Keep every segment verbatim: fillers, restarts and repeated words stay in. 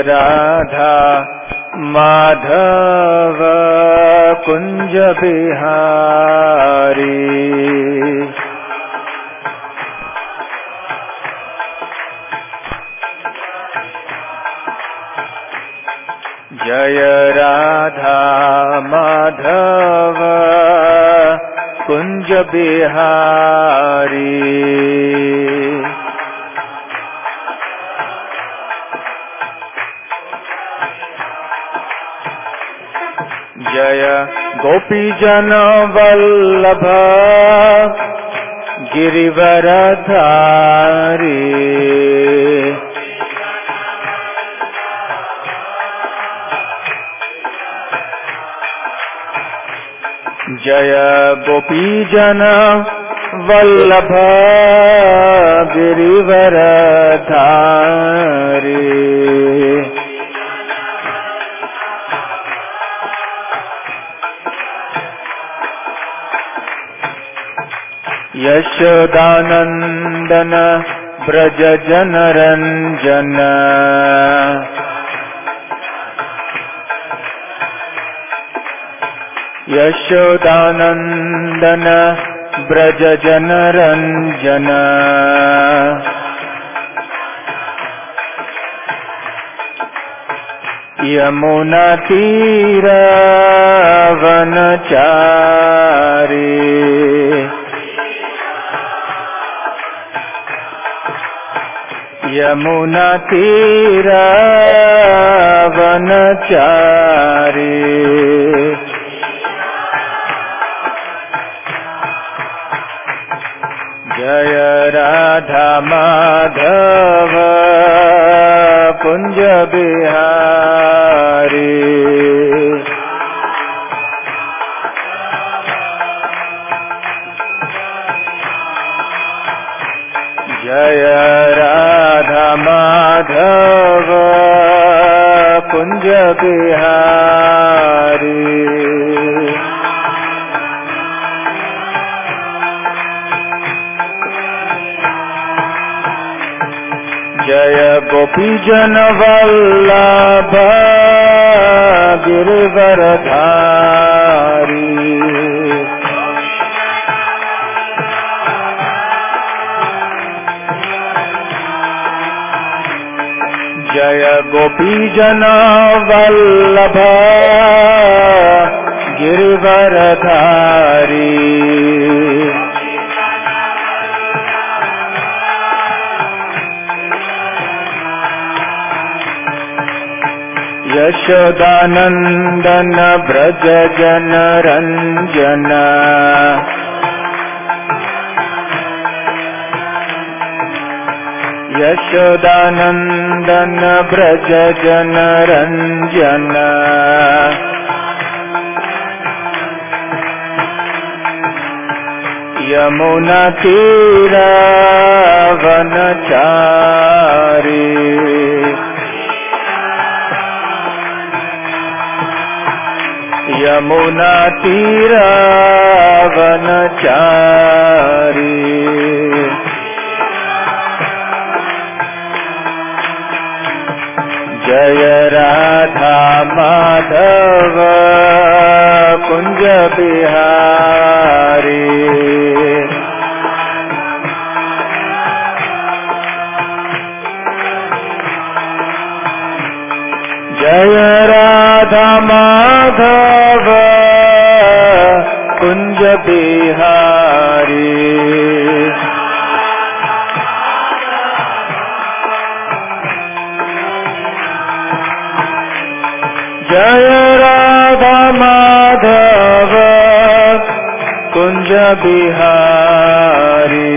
राधा माधव कुंज बिहारी। जय राधा माधव कुंज बिहारी। जय गोपी जन वल्लभ गिरिवरधारी। जय गोपी जन वल्लभ गिरिवरधारी। यशोदानंदन ब्रज जन रंजन। यशोदानंदन ब्रज जन रंजन। यमुना तीर वनचारी। यमुना तीर वनचारी। जय राधा माधव कुंज बिहारी। जय राधा माधव कुंज बिहारी। जय गोपी जन वल्लभ गिरिवरधारी। जय गोपी जन वल्लभ गिरिवरधारी। यशोदानंदन ब्रज जन रंजन। यशोदानंदन ब्रज जन रंजन। यमुना तीर वनचारी। यमुना तीर वनचारी। जय राधा माधव कुंज बिहारी। जय राधा माधव कुंज बिहारी। जय राधा माधव कुंज बिहारी।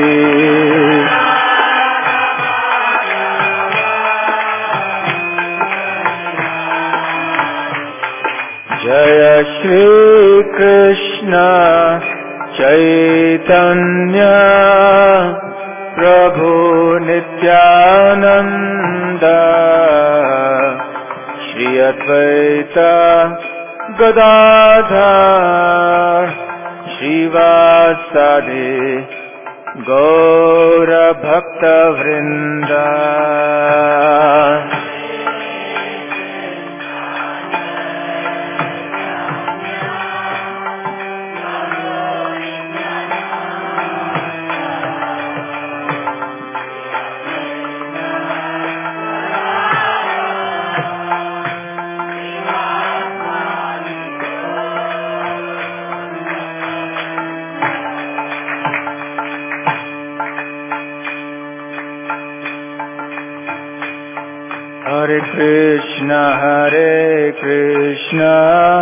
जय श्री कृष्ण चैतन्य प्रभु नित्यानंद। श्री अद्वैत गदाधर श्रीवासादि गौर भक्त वृंद। Hare Krishna, Hare Krishna,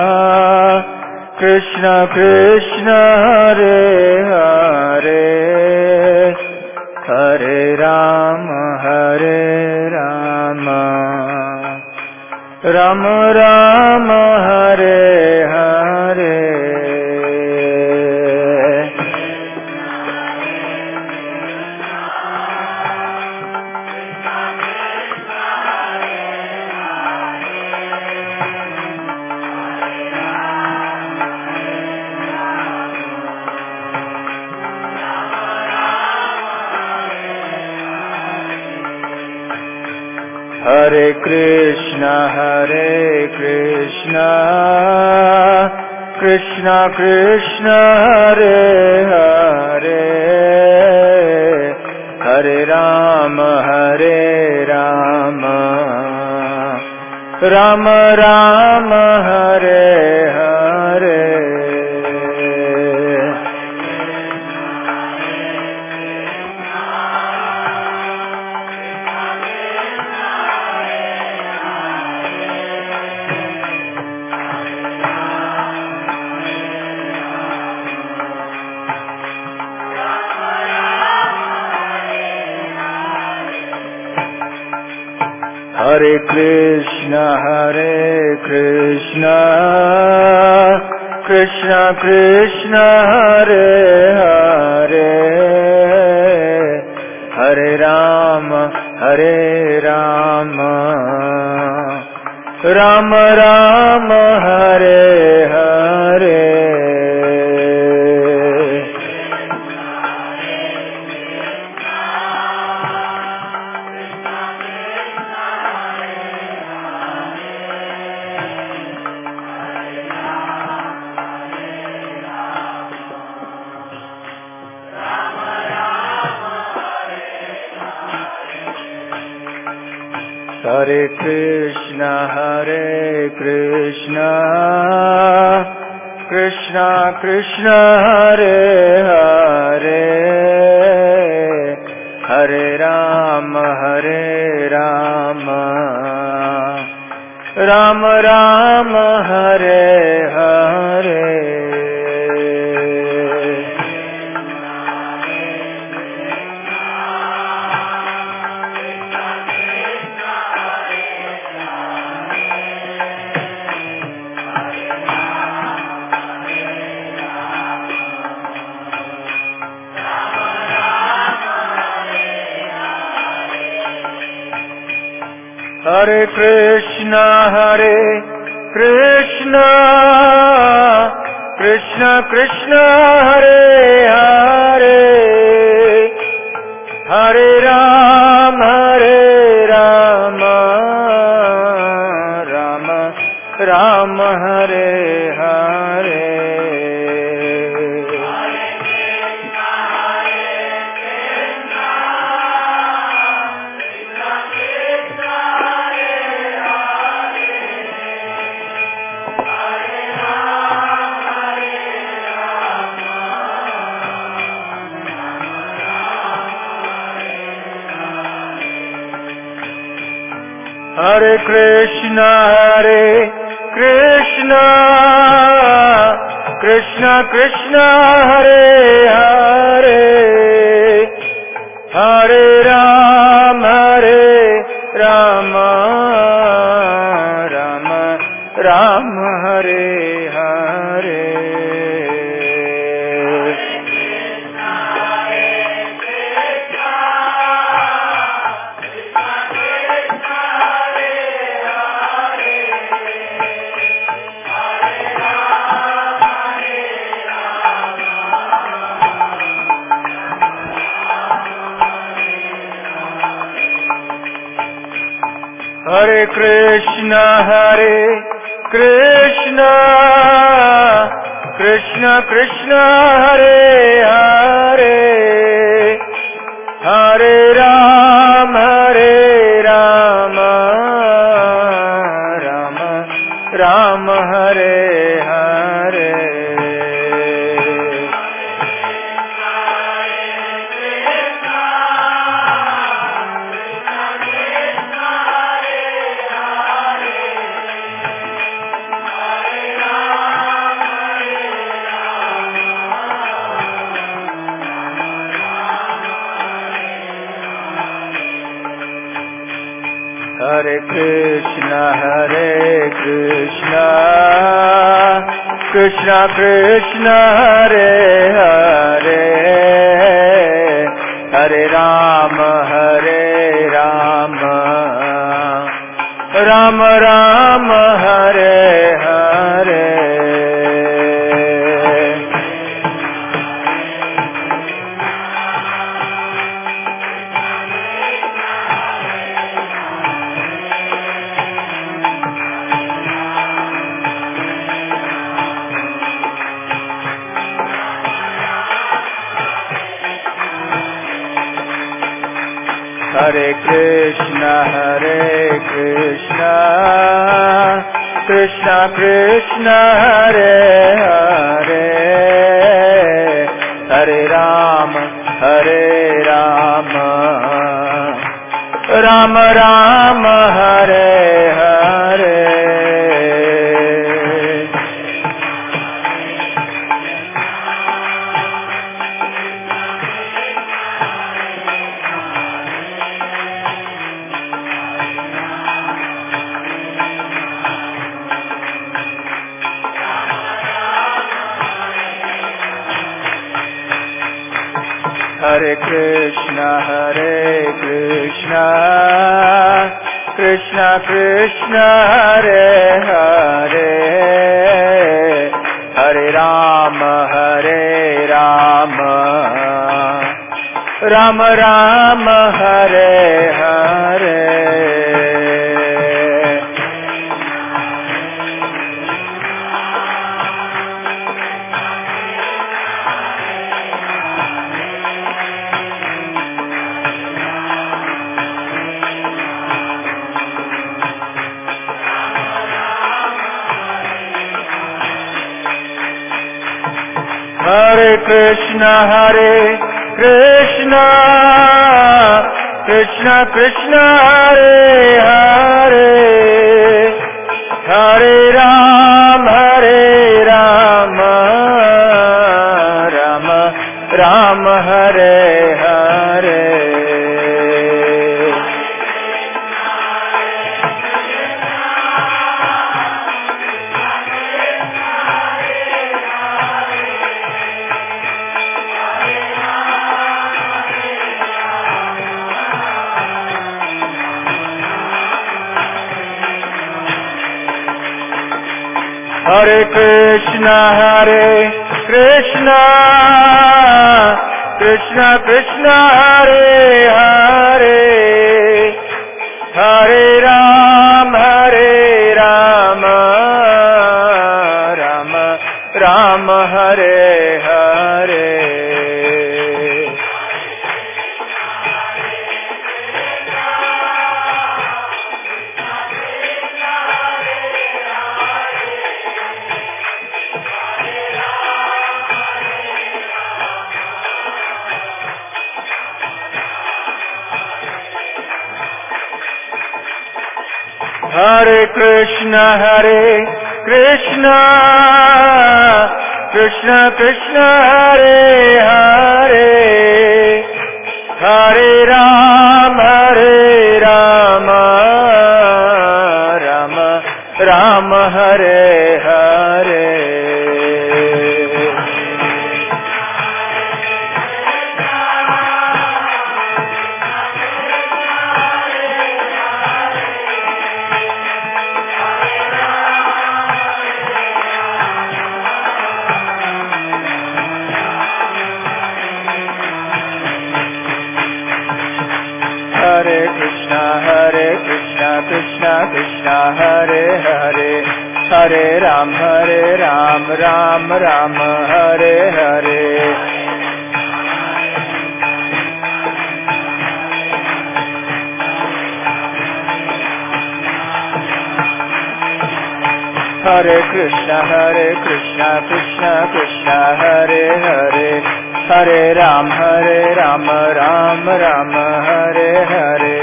Krishna Krishna, Hare Hare, Hare Rama, Hare Rama, Rama Rama, Hare Hare. Hare Krishna, Hare Krishna, Krishna Krishna, Hare Hare, Hare Rama, Hare Rama, Rama Rama, Hare Hare. Hare Krishna, Hare Krishna, Krishna Krishna, Hare Hare, Hare Rama, Hare Rama, Rama Rama, Hare Hare. Hare Krishna, Hare Krishna, Krishna Krishna, Hare Hare, Hare Rama, Hare Rama, Rama Rama, Hare Hare. Hare Krishna, Hare Krishna, Krishna Krishna, Hare Hare, Hare Rama, Hare Rama, Rama Rama, Hare Hare. Hare Krishna, Hare Krishna, Krishna Krishna, Hare Hare, Hare Rama, Hare Rama, Rama Rama, Hare Hare. Hare Krishna, Hare Krishna, Krishna Krishna, Hare Hare, Hare Rama, Hare Rama, Rama Rama, Hare Hare. Hare Krishna, Hare Krishna, Krishna Krishna, Hare Hare, Hare Rama, Hare Rama, Rama Rama, Hare Hare. Hare Krishna, Hare Krishna, Krishna Krishna, Hare Hare, Hare Rama, Hare Rama, Rama Rama, Hare Hare. Hare Krishna, Hare Krishna, Krishna Krishna, Hare Hare, Hare Rama, Hare Rama, Rama Rama, Hare Hare. Hare Krishna, Hare Krishna, Krishna Krishna, Hare Hare, Hare Rama, Hare Rama, Rama Rama, Hare Hare. Hare Krishna, Hare Krishna, Krishna Krishna, Hare Hare, Hare Rama, Hare Rama, Rama Rama, Hare Hare. Hare Krishna, Hare Krishna, Krishna Krishna, Hare Hare, Hare Rama, Hare Rama, Rama Rama, Hare Hare. Hare Krishna, Hare Krishna, Krishna Krishna, Hare Hare, Hare Ram, Hare Ram, Ram Ram, Hare Hare. Hare Krishna, Hare Krishna, Krishna Krishna, Hare Hare, Hare Ram, Hare Ram, Ram Ram, Hare Hare.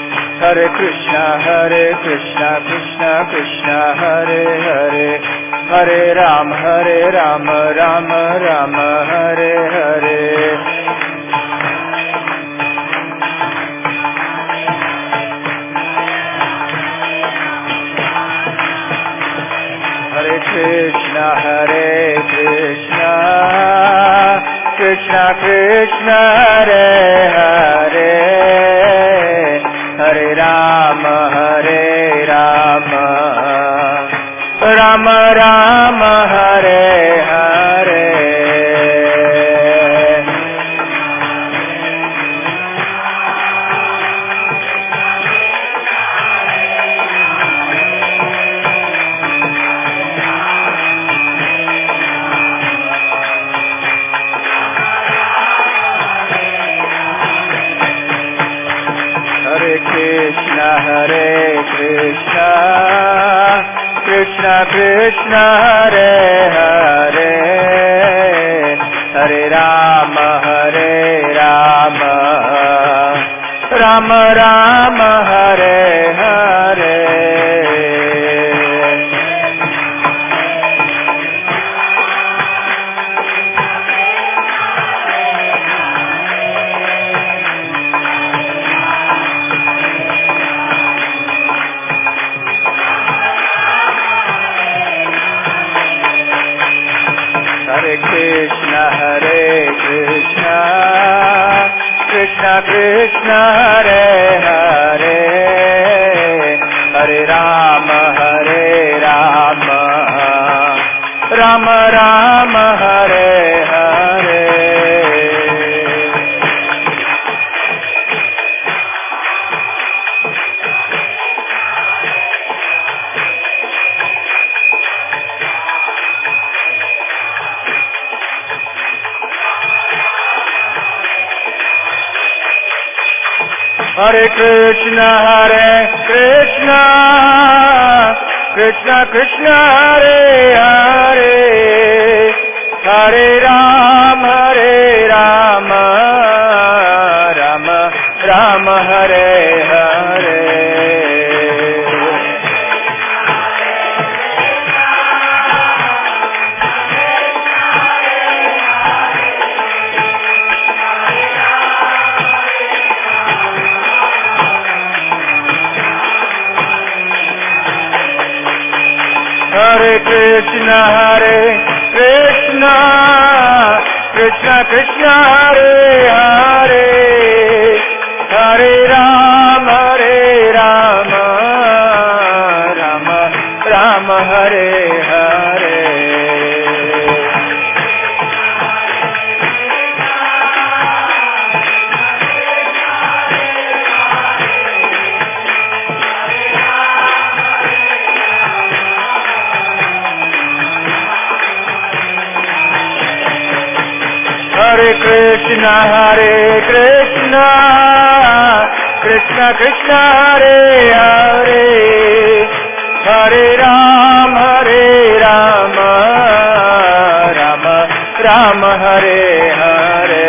Hare Krishna, Hare Krishna, Krishna Krishna, Hare Hare, Hare Ram, Hare Ram, Ram Ram, Hare Hare. Hare Krishna, Hare Krishna, Krishna Krishna, Hare Hare, Hare Rama, Hare Rama, Rama Rama, Hare Hare. Hare Krishna, Hare Krishna, Krishna Krishna, Hare Hare, Hare Rama, Hare Rama, Rama Rama, Hare Hare. Hare Krishna, Hare Krishna, Krishna Krishna, Hare Hare, Hare Rama, Hare Rama, Rama Rama, Hare Hare. Hare Krishna, Hare Krishna, Krishna Krishna, Hare Hare, Hare Rama, Hare Rama, Rama Rama, Hare Hare. Hare Krishna, Hare Krishna, Krishna Krishna, Hare Hare, Hare Rama, Hare Rama, Rama Rama, Hare Hare. Hare Krishna, Hare Krishna, Krishna Krishna, Hare Hare, Hare Rama, Hare Rama, Rama Rama, Hare Hare.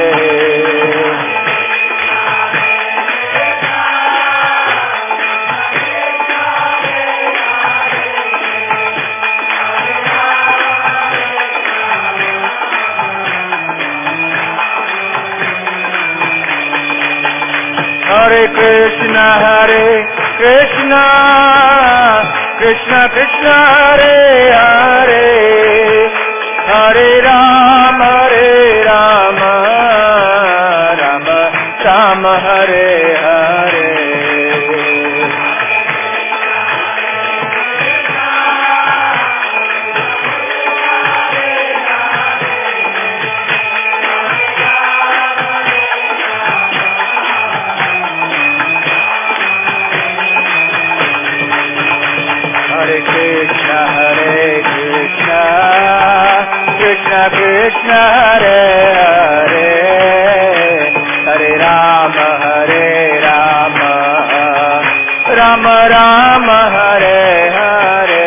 Hare Krishna, Hare Krishna, Krishna Krishna, Hare Hare, Hare Rama, Hare Rama, Rama Rama, Hare Hare. Hare Krishna, Hare Krishna, Krishna Krishna, Hare Hare, Hare Rama, Hare Rama, Rama Rama, Hare Hare.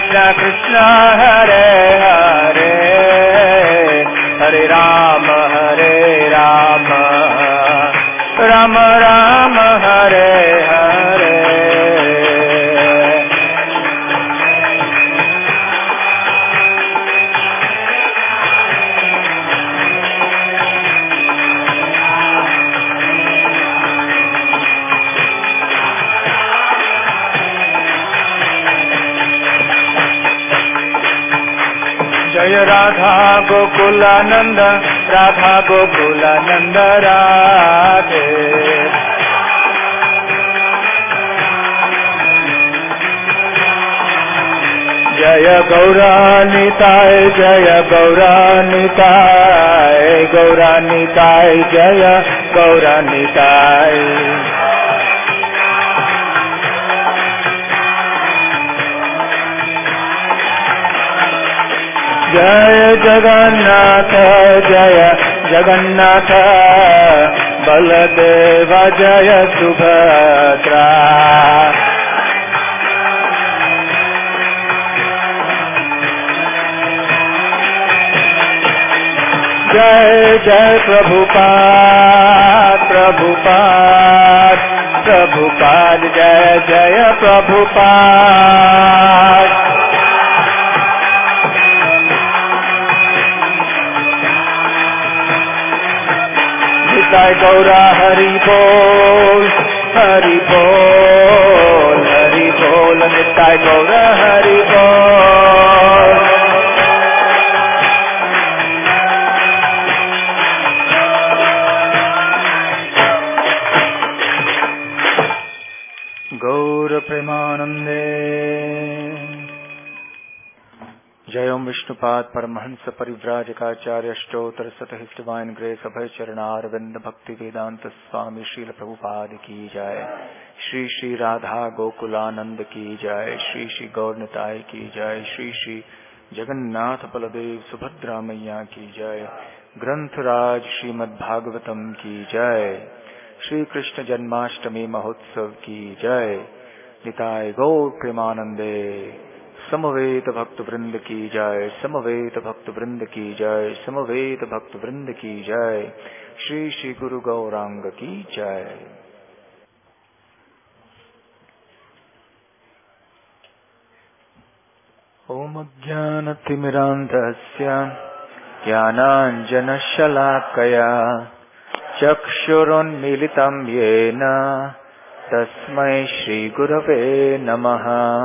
Krishna Krishna Hare Hare Hare Rama Hare Rama Rama Rama Hare Hare Jai Radha Gokulananda Radha Gokulananda Radhe Jaya Gauranitai Jaya Gauranitai Gauranitai Jaya Gauranitai Jaya Jagannath Jaya Jagannath Baladeva Jaya Subhadra Jai Jai Prabhupada Prabhupada Prabhupada Jaya Jaya Prabhupada Nitai Gaura Hari Bol, Hari Bol, Hari Bol, Nitai Gaura Hari Bol. Gaura Premanande. Jayam Vishnupad Paramahansa Parivrajakacarya Stotra Satahis Divine Grace Abhay Charanarvind Bhakti Vedanta Swami Srila Prabhupada Ki Jai Shri Shri Radha Gokulananda Ki Jai Shri Shri Gaurnitai Ki Jai Shri Shri Jagannath Baladev Subhadra Maiya Ki Jai Granth Raj Srimad Bhagavatam Ki Jai Shri Krishna Janmashtami Mahotsav Ki Jai Nitai Gaur Premanande समवेत भक्त वृंद की जय समवेत भक्त वृंद की जय समवेत भक्त वृंद की जय श्री श्री गुरु गौरांग की जय ओम ज्ञानतिमिरान्धस्य ज्ञानाञ्जनशलाकया चक्षुरुन्मीलितं येन तस्मै श्रीगुरवे नमः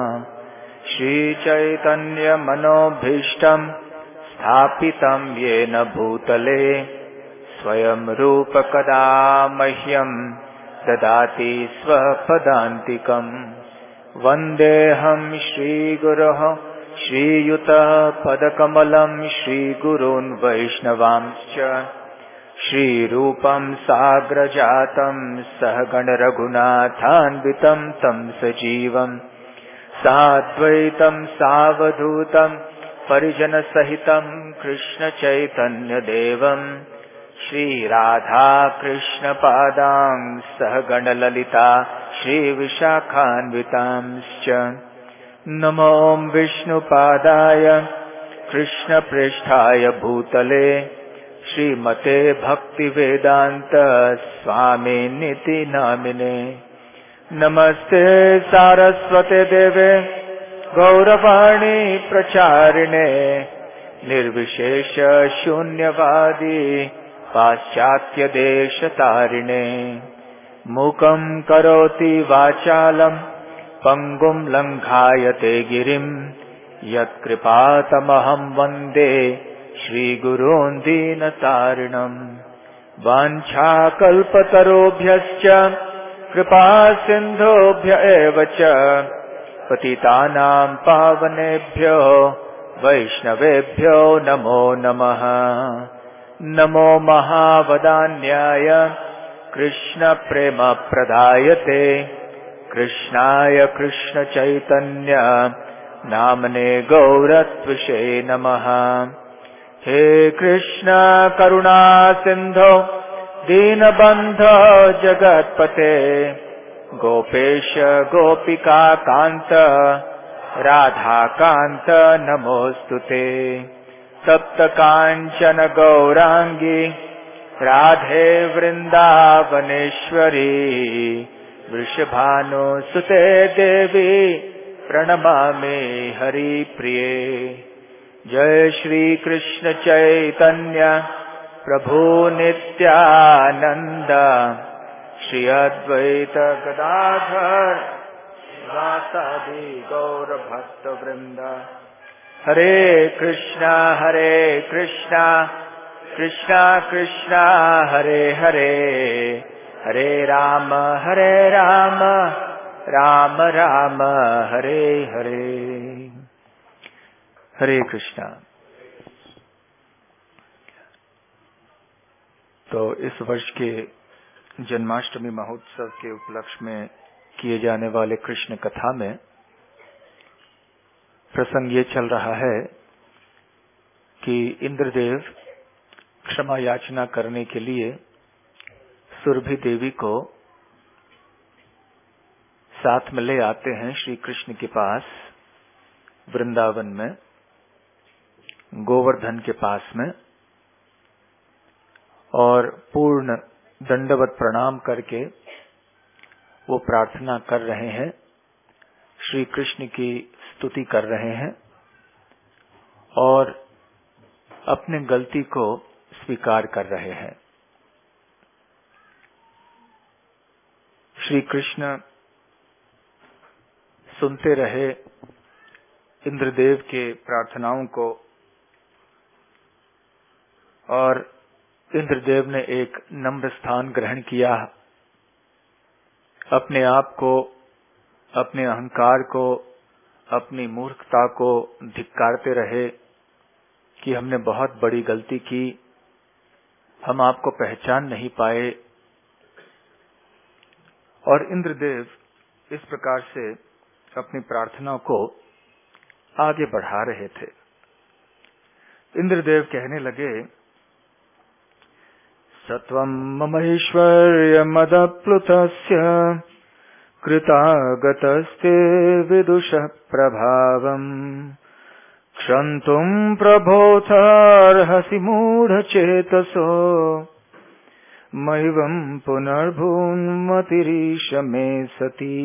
श्रीचैतन्यमनोभीष्टं स्थापितं येन भूतले स्वयं रूप कदा मह्यं ददाति स्वपदान्तिकं वन्देऽहं श्रीगुरोः श्रीयुतपदकमलं श्रीगुरून् वैष्णवांश्च श्रीरूपं साग्रजातं सहगणरघुनाथान्वितं तं सजीवम् साद्वैतं सावधूतं परिजनसहितं कृष्णचैतन्यदेवं श्रीराधाकृष्णपादां सहगणललिता श्रीविशाखान्वितांश्च नमो विष्णुपादाय कृष्णप्रेष्ठाय भूतले श्रीमते भक्तिवेदान्त स्वामिनिति नामिने नमस्ते सारस्वते देवे गौरवाणी प्रचारिणे निर्विशेष शून्यवादी पाश्चात्य देशतारिणे मूकं करोति वाचालं पंगुं लंघायते गिरिं यत्कृपातमहं वन्दे श्रीगुरून् दीनतारिणम् वाञ्छाकल्पतरुभ्यश्च कृपा सिन्धुभ्य एव च पतितानां पावनेभ्यो वैष्णवेभ्यो नमो नमः। नमो महावदान्याय कृष्णप्रेमप्रदायते कृष्णाय कृष्णचैतन्य नामने गौरत्विषे नमः। हे कृष्ण करुणा सिन्धो दीनबन्धो जगत्पते गोपेश गोपिका कान्त राधाकान्त नमोऽस्तुते। तप्त काञ्चन गौराङ्गी राधे वृन्दावनेश्वरी वृषभानुसुते देवी प्रणमामि हरिप्रिये। जय श्री कृष्ण चैतन्य प्रभु नित्यानंद श्री अद्वैत गदाधर श्रीवासादि गौर भक्त वृंद। हरे कृष्णा हरे कृष्णा कृष्णा कृष्णा हरे हरे हरे राम हरे राम राम राम हरे हरे। हरे कृष्णा। तो इस वर्ष के जन्माष्टमी महोत्सव के उपलक्ष्य में किए जाने वाले कृष्ण कथा में प्रसंग ये चल रहा है कि इंद्रदेव क्षमा याचना करने के लिए सुरभि देवी को साथ में ले आते हैं श्री कृष्ण के पास वृंदावन में, गोवर्धन के पास में, और पूर्ण दंडवत प्रणाम करके वो प्रार्थना कर रहे हैं, श्री कृष्ण की स्तुति कर रहे हैं और अपने गलती को स्वीकार कर रहे हैं। श्री कृष्ण सुनते रहे इंद्रदेव के प्रार्थनाओं को और इंद्रदेव ने एक नम्र स्थान ग्रहण किया। अपने आप को, अपने अहंकार को, अपनी मूर्खता को धिक्कारते रहे कि हमने बहुत बड़ी गलती की, हम आपको पहचान नहीं पाए। और इंद्रदेव इस प्रकार से अपनी प्रार्थना को आगे बढ़ा रहे थे। इंद्रदेव कहने लगे, सत्वं ममैश्वर्यमदप्लुतस्य कृतागतस्ते विदुषः प्रभावम् क्षन्तुं प्रभोथार्हसि मूढचेतसो मह्यं पुनर्भून्मतिरीश मे सती।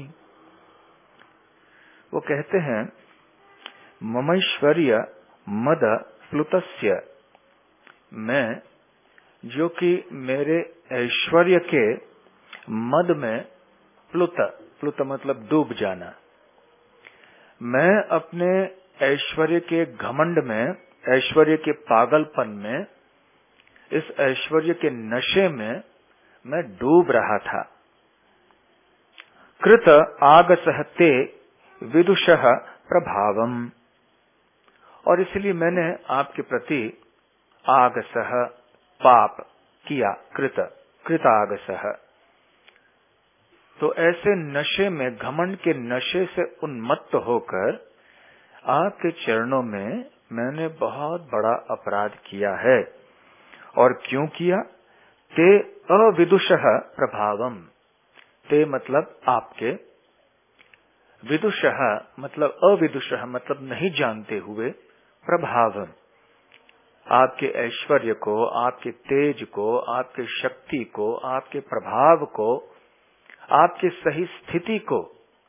वो कहते हैं, ममैश्वर्य मद प्लुतस्य, मैं जो कि मेरे ऐश्वर्य के मद में प्लुत, प्लुत मतलब डूब जाना, मैं अपने ऐश्वर्य के घमंड में, ऐश्वर्य के पागलपन में, इस ऐश्वर्य के नशे में मैं डूब रहा था। कृत आगसह ते विदुषः प्रभावम, और इसलिए मैंने आपके प्रति आगसह पाप किया। कृत कृतागसह, तो ऐसे नशे में, घमंड के नशे से उन्मत्त होकर आपके चरणों में मैंने बहुत बड़ा अपराध किया है। और क्यों किया? ते अविदुषः प्रभावम, ते मतलब आपके, विदुषः मतलब अविदुषः मतलब नहीं जानते हुए, प्रभावम आपके ऐश्वर्य को, आपके तेज को, आपके शक्ति को, आपके प्रभाव को, आपके सही स्थिति को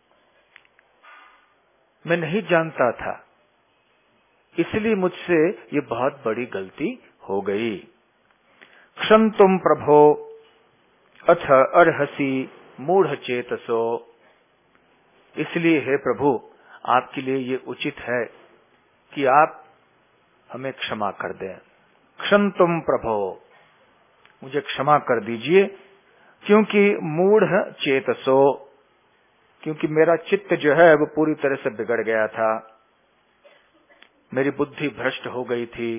मैं नहीं जानता था, इसलिए मुझसे ये बहुत बड़ी गलती हो गई। क्षन्तुम प्रभो अथ अर्हसि मूढ़ चेतसो, इसलिए हे प्रभु आपके लिए ये उचित है कि आप हमें क्षमा कर दें। क्षन्तुम प्रभो, मुझे क्षमा कर दीजिए, क्योंकि मूढ़ चेतसो, क्योंकि मेरा चित्त जो है वो पूरी तरह से बिगड़ गया था, मेरी बुद्धि भ्रष्ट हो गई थी।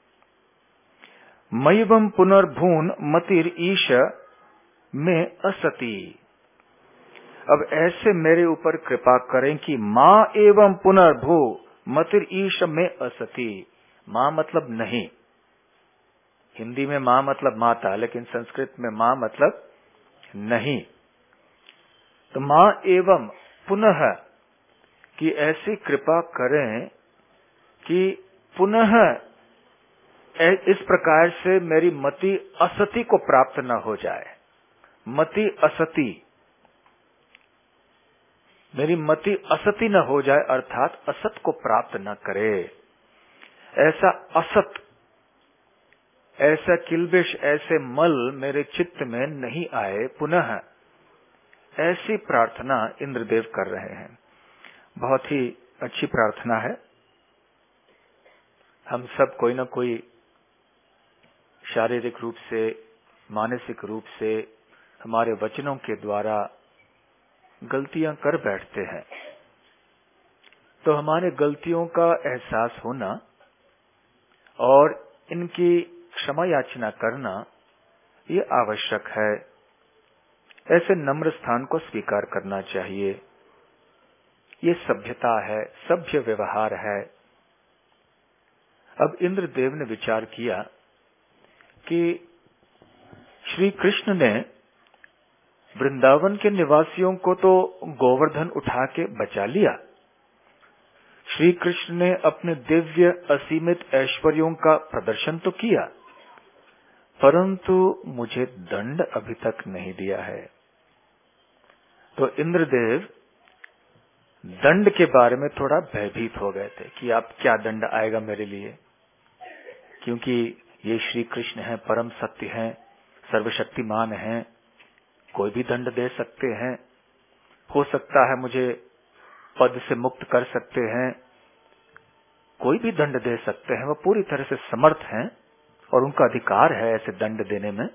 मय्यवं पुनर्भून मतिर ईश में असती, अब ऐसे मेरे ऊपर कृपा करें कि माँ एवं पुनर्भू मतिर ईश में असती। माँ मतलब नहीं, हिंदी में माँ मतलब माता, लेकिन संस्कृत में माँ मतलब नहीं। तो माँ एवं पुनः कि ऐसी कृपा करें कि पुनः इस प्रकार से मेरी मति असति को प्राप्त न हो जाए। मति असति, मेरी मति असति न हो जाए, अर्थात असत को प्राप्त न करे। ऐसा असत, ऐसा किल्बिश, ऐसे मल मेरे चित्त में नहीं आए पुनः, ऐसी प्रार्थना इंद्रदेव कर रहे हैं। बहुत ही अच्छी प्रार्थना है। हम सब कोई न कोई शारीरिक रूप से, मानसिक रूप से, हमारे वचनों के द्वारा गलतियां कर बैठते हैं। तो हमारे गलतियों का एहसास होना और इनकी क्षमा याचना करना ये आवश्यक है। ऐसे नम्र स्थान को स्वीकार करना चाहिए। ये सभ्यता है, सभ्य व्यवहार है। अब इंद्रदेव ने विचार किया कि श्री कृष्ण ने वृंदावन के निवासियों को तो गोवर्धन उठा के बचा लिया, श्री कृष्ण ने अपने दिव्य असीमित ऐश्वर्यों का प्रदर्शन तो किया, परंतु मुझे दंड अभी तक नहीं दिया है। तो इंद्रदेव दंड के बारे में थोड़ा भयभीत हो गए थे कि अब क्या दंड आएगा मेरे लिए, क्योंकि ये श्री कृष्ण हैं, परम सत्य हैं, सर्वशक्तिमान हैं, कोई भी दंड दे सकते हैं। हो सकता है मुझे पद से मुक्त कर सकते हैं, कोई भी दंड दे सकते हैं, वो पूरी तरह से समर्थ हैं और उनका अधिकार है ऐसे दंड देने में।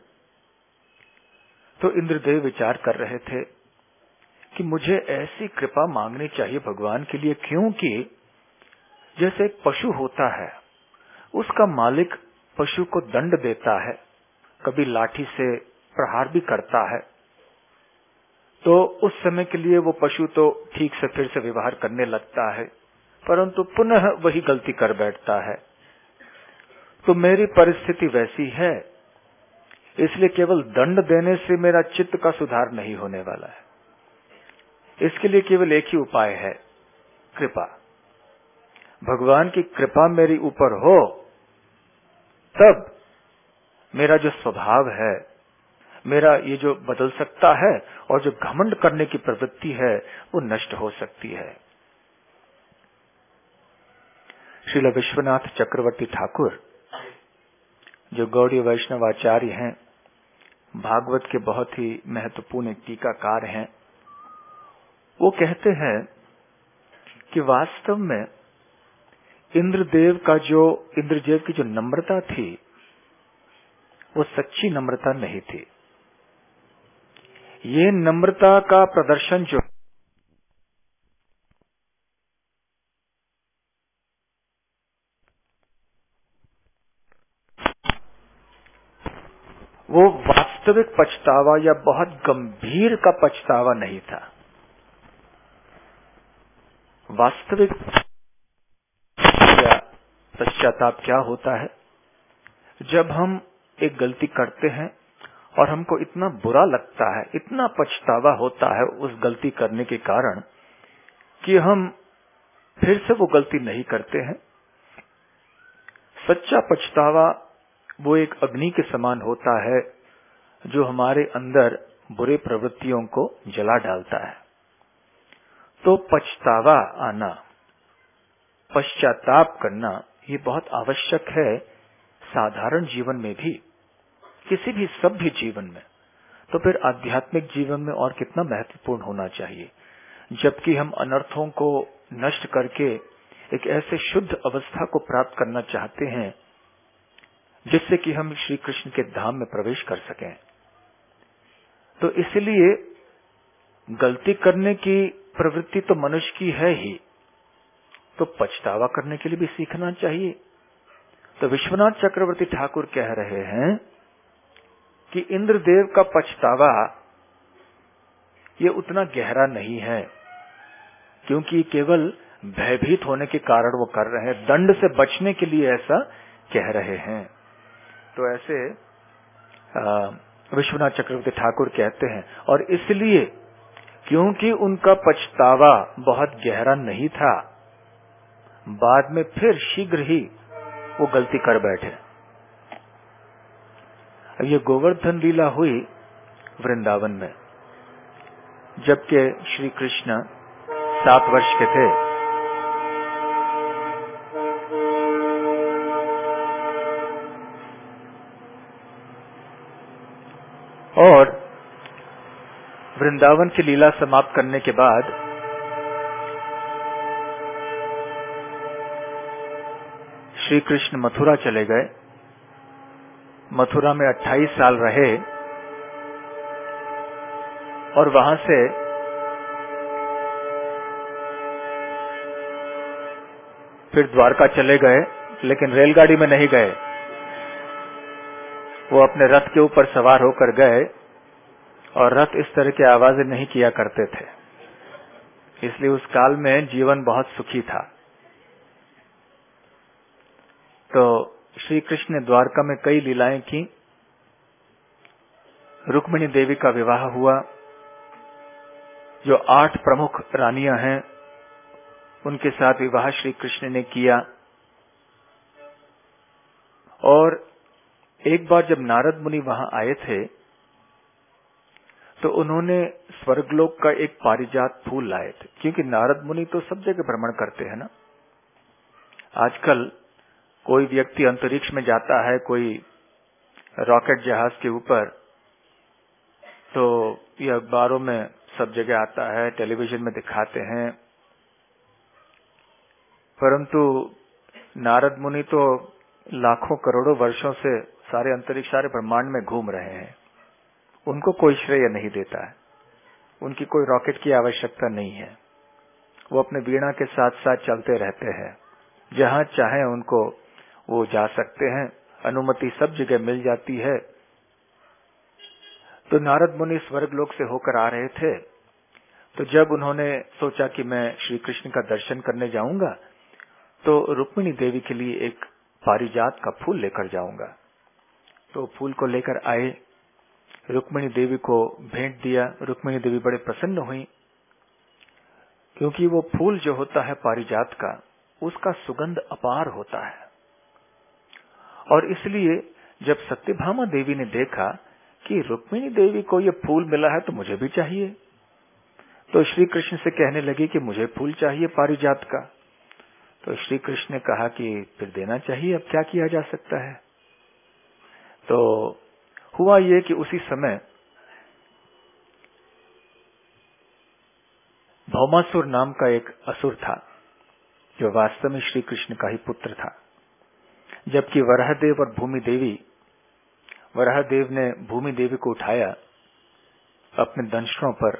तो इंद्रदेव विचार कर रहे थे कि मुझे ऐसी कृपा मांगनी चाहिए भगवान के लिए, क्योंकि जैसे एक पशु होता है, उसका मालिक पशु को दंड देता है, कभी लाठी से प्रहार भी करता है, तो उस समय के लिए वो पशु तो ठीक से फिर से व्यवहार करने लगता है, परंतु पुनः वही गलती कर बैठता है। तो मेरी परिस्थिति वैसी है, इसलिए केवल दंड देने से मेरा चित्त का सुधार नहीं होने वाला है। इसके लिए केवल एक ही उपाय है, कृपा। भगवान की कृपा मेरी ऊपर हो, तब मेरा जो स्वभाव है, मेरा ये जो बदल सकता है, और जो घमंड करने की प्रवृत्ति है वो नष्ट हो सकती है। श्रील विश्वनाथ चक्रवर्ती ठाकुर, जो गौड़ीय वैष्णव आचार्य हैं, भागवत के बहुत ही महत्वपूर्ण टीकाकार हैं, वो कहते हैं कि वास्तव में इंद्रदेव का जो इंद्रदेव की जो नम्रता थी, वो सच्ची नम्रता नहीं थी। ये नम्रता का प्रदर्शन जो वो वास्तविक पछतावा या बहुत गंभीर का पछतावा नहीं था। वास्तविक पश्चाताप क्या होता है? जब हम एक गलती करते हैं और हमको इतना बुरा लगता है, इतना पछतावा होता है उस गलती करने के कारण, कि हम फिर से वो गलती नहीं करते हैं। सच्चा पछतावा वो एक अग्नि के समान होता है, जो हमारे अंदर बुरे प्रवृत्तियों को जला डालता है। तो पछतावा आना, पश्चाताप करना, ये बहुत आवश्यक है साधारण जीवन में भी, किसी भी सभ्य जीवन में। तो फिर आध्यात्मिक जीवन में और कितना महत्वपूर्ण होना चाहिए, जबकि हम अनर्थों को नष्ट करके एक ऐसे शुद्ध अवस्था को प्राप्त करना चाहते हैं जिससे कि हम श्री कृष्ण के धाम में प्रवेश कर सकें। तो इसलिए गलती करने की प्रवृत्ति तो मनुष्य की है ही, तो पछतावा करने के लिए भी सीखना चाहिए। तो विश्वनाथ चक्रवर्ती ठाकुर कह रहे हैं कि इंद्रदेव का पछतावा ये उतना गहरा नहीं है, क्योंकि केवल भयभीत होने के कारण वो कर रहे हैं, दंड से बचने के लिए ऐसा कह रहे हैं। तो ऐसे विश्वनाथ चक्रवर्ती ठाकुर कहते हैं, और इसलिए क्योंकि उनका पछतावा बहुत गहरा नहीं था, बाद में फिर शीघ्र ही वो गलती कर बैठे। ये गोवर्धन लीला हुई वृंदावन में, जबकि श्री कृष्ण सात वर्ष के थे। और वृंदावन की लीला समाप्त करने के बाद श्री कृष्ण मथुरा चले गए। मथुरा में अट्ठाईस साल रहे और वहां से फिर द्वारका चले गए, लेकिन रेलगाड़ी में नहीं गए। वो अपने रथ के ऊपर सवार होकर गए और रथ इस तरह की आवाजें नहीं किया करते थे, इसलिए उस काल में जीवन बहुत सुखी था। तो श्री कृष्ण ने द्वारका में कई लीलाएं की। रुक्मिणी देवी का विवाह हुआ। जो आठ प्रमुख रानियां हैं उनके साथ विवाह श्री कृष्ण ने किया। और एक बार जब नारद मुनि वहां आए थे तो उन्होंने स्वर्गलोक का एक पारिजात फूल लाए थे, क्योंकि नारद मुनि तो सब जगह भ्रमण करते हैं ना। आजकल कोई व्यक्ति अंतरिक्ष में जाता है, कोई रॉकेट जहाज के ऊपर, तो ये अखबारों में सब जगह आता है, टेलीविजन में दिखाते हैं। परंतु नारद मुनि तो लाखों करोड़ों वर्षों से सारे अंतरिक्ष, सारे ब्रह्मांड में घूम रहे हैं। उनको कोई श्रेय नहीं देता है, उनकी कोई रॉकेट की आवश्यकता नहीं है। वो अपने वीणा के साथ साथ चलते रहते हैं, जहां चाहे उनको वो जा सकते हैं, अनुमति सब जगह मिल जाती है। तो नारद मुनि स्वर्गलोक से होकर आ रहे थे, तो जब उन्होंने सोचा कि मैं श्री कृष्ण का दर्शन करने जाऊंगा तो रुक्मिणी देवी के लिए एक पारिजात का फूल लेकर जाऊंगा। तो फूल को लेकर आए, रुक्मिणी देवी को भेंट दिया। रुक्मिणी देवी बड़े प्रसन्न हुई, क्योंकि वो फूल जो होता है पारिजात का, उसका सुगंध अपार होता है। और इसलिए जब सत्यभामा देवी ने देखा कि रुक्मिणी देवी को ये फूल मिला है तो मुझे भी चाहिए, तो श्री कृष्ण से कहने लगी कि मुझे फूल चाहिए पारिजात का। तो श्री कृष्ण ने कहा कि फिर देना चाहिए, अब क्या किया जा सकता है। तो हुआ ये कि उसी समय भौमासुर नाम का एक असुर था, जो वास्तव में श्री कृष्ण का ही पुत्र था। जबकि वराहदेव और भूमि देवी, वराहदेव ने भूमि देवी को उठाया अपने दंशनों पर,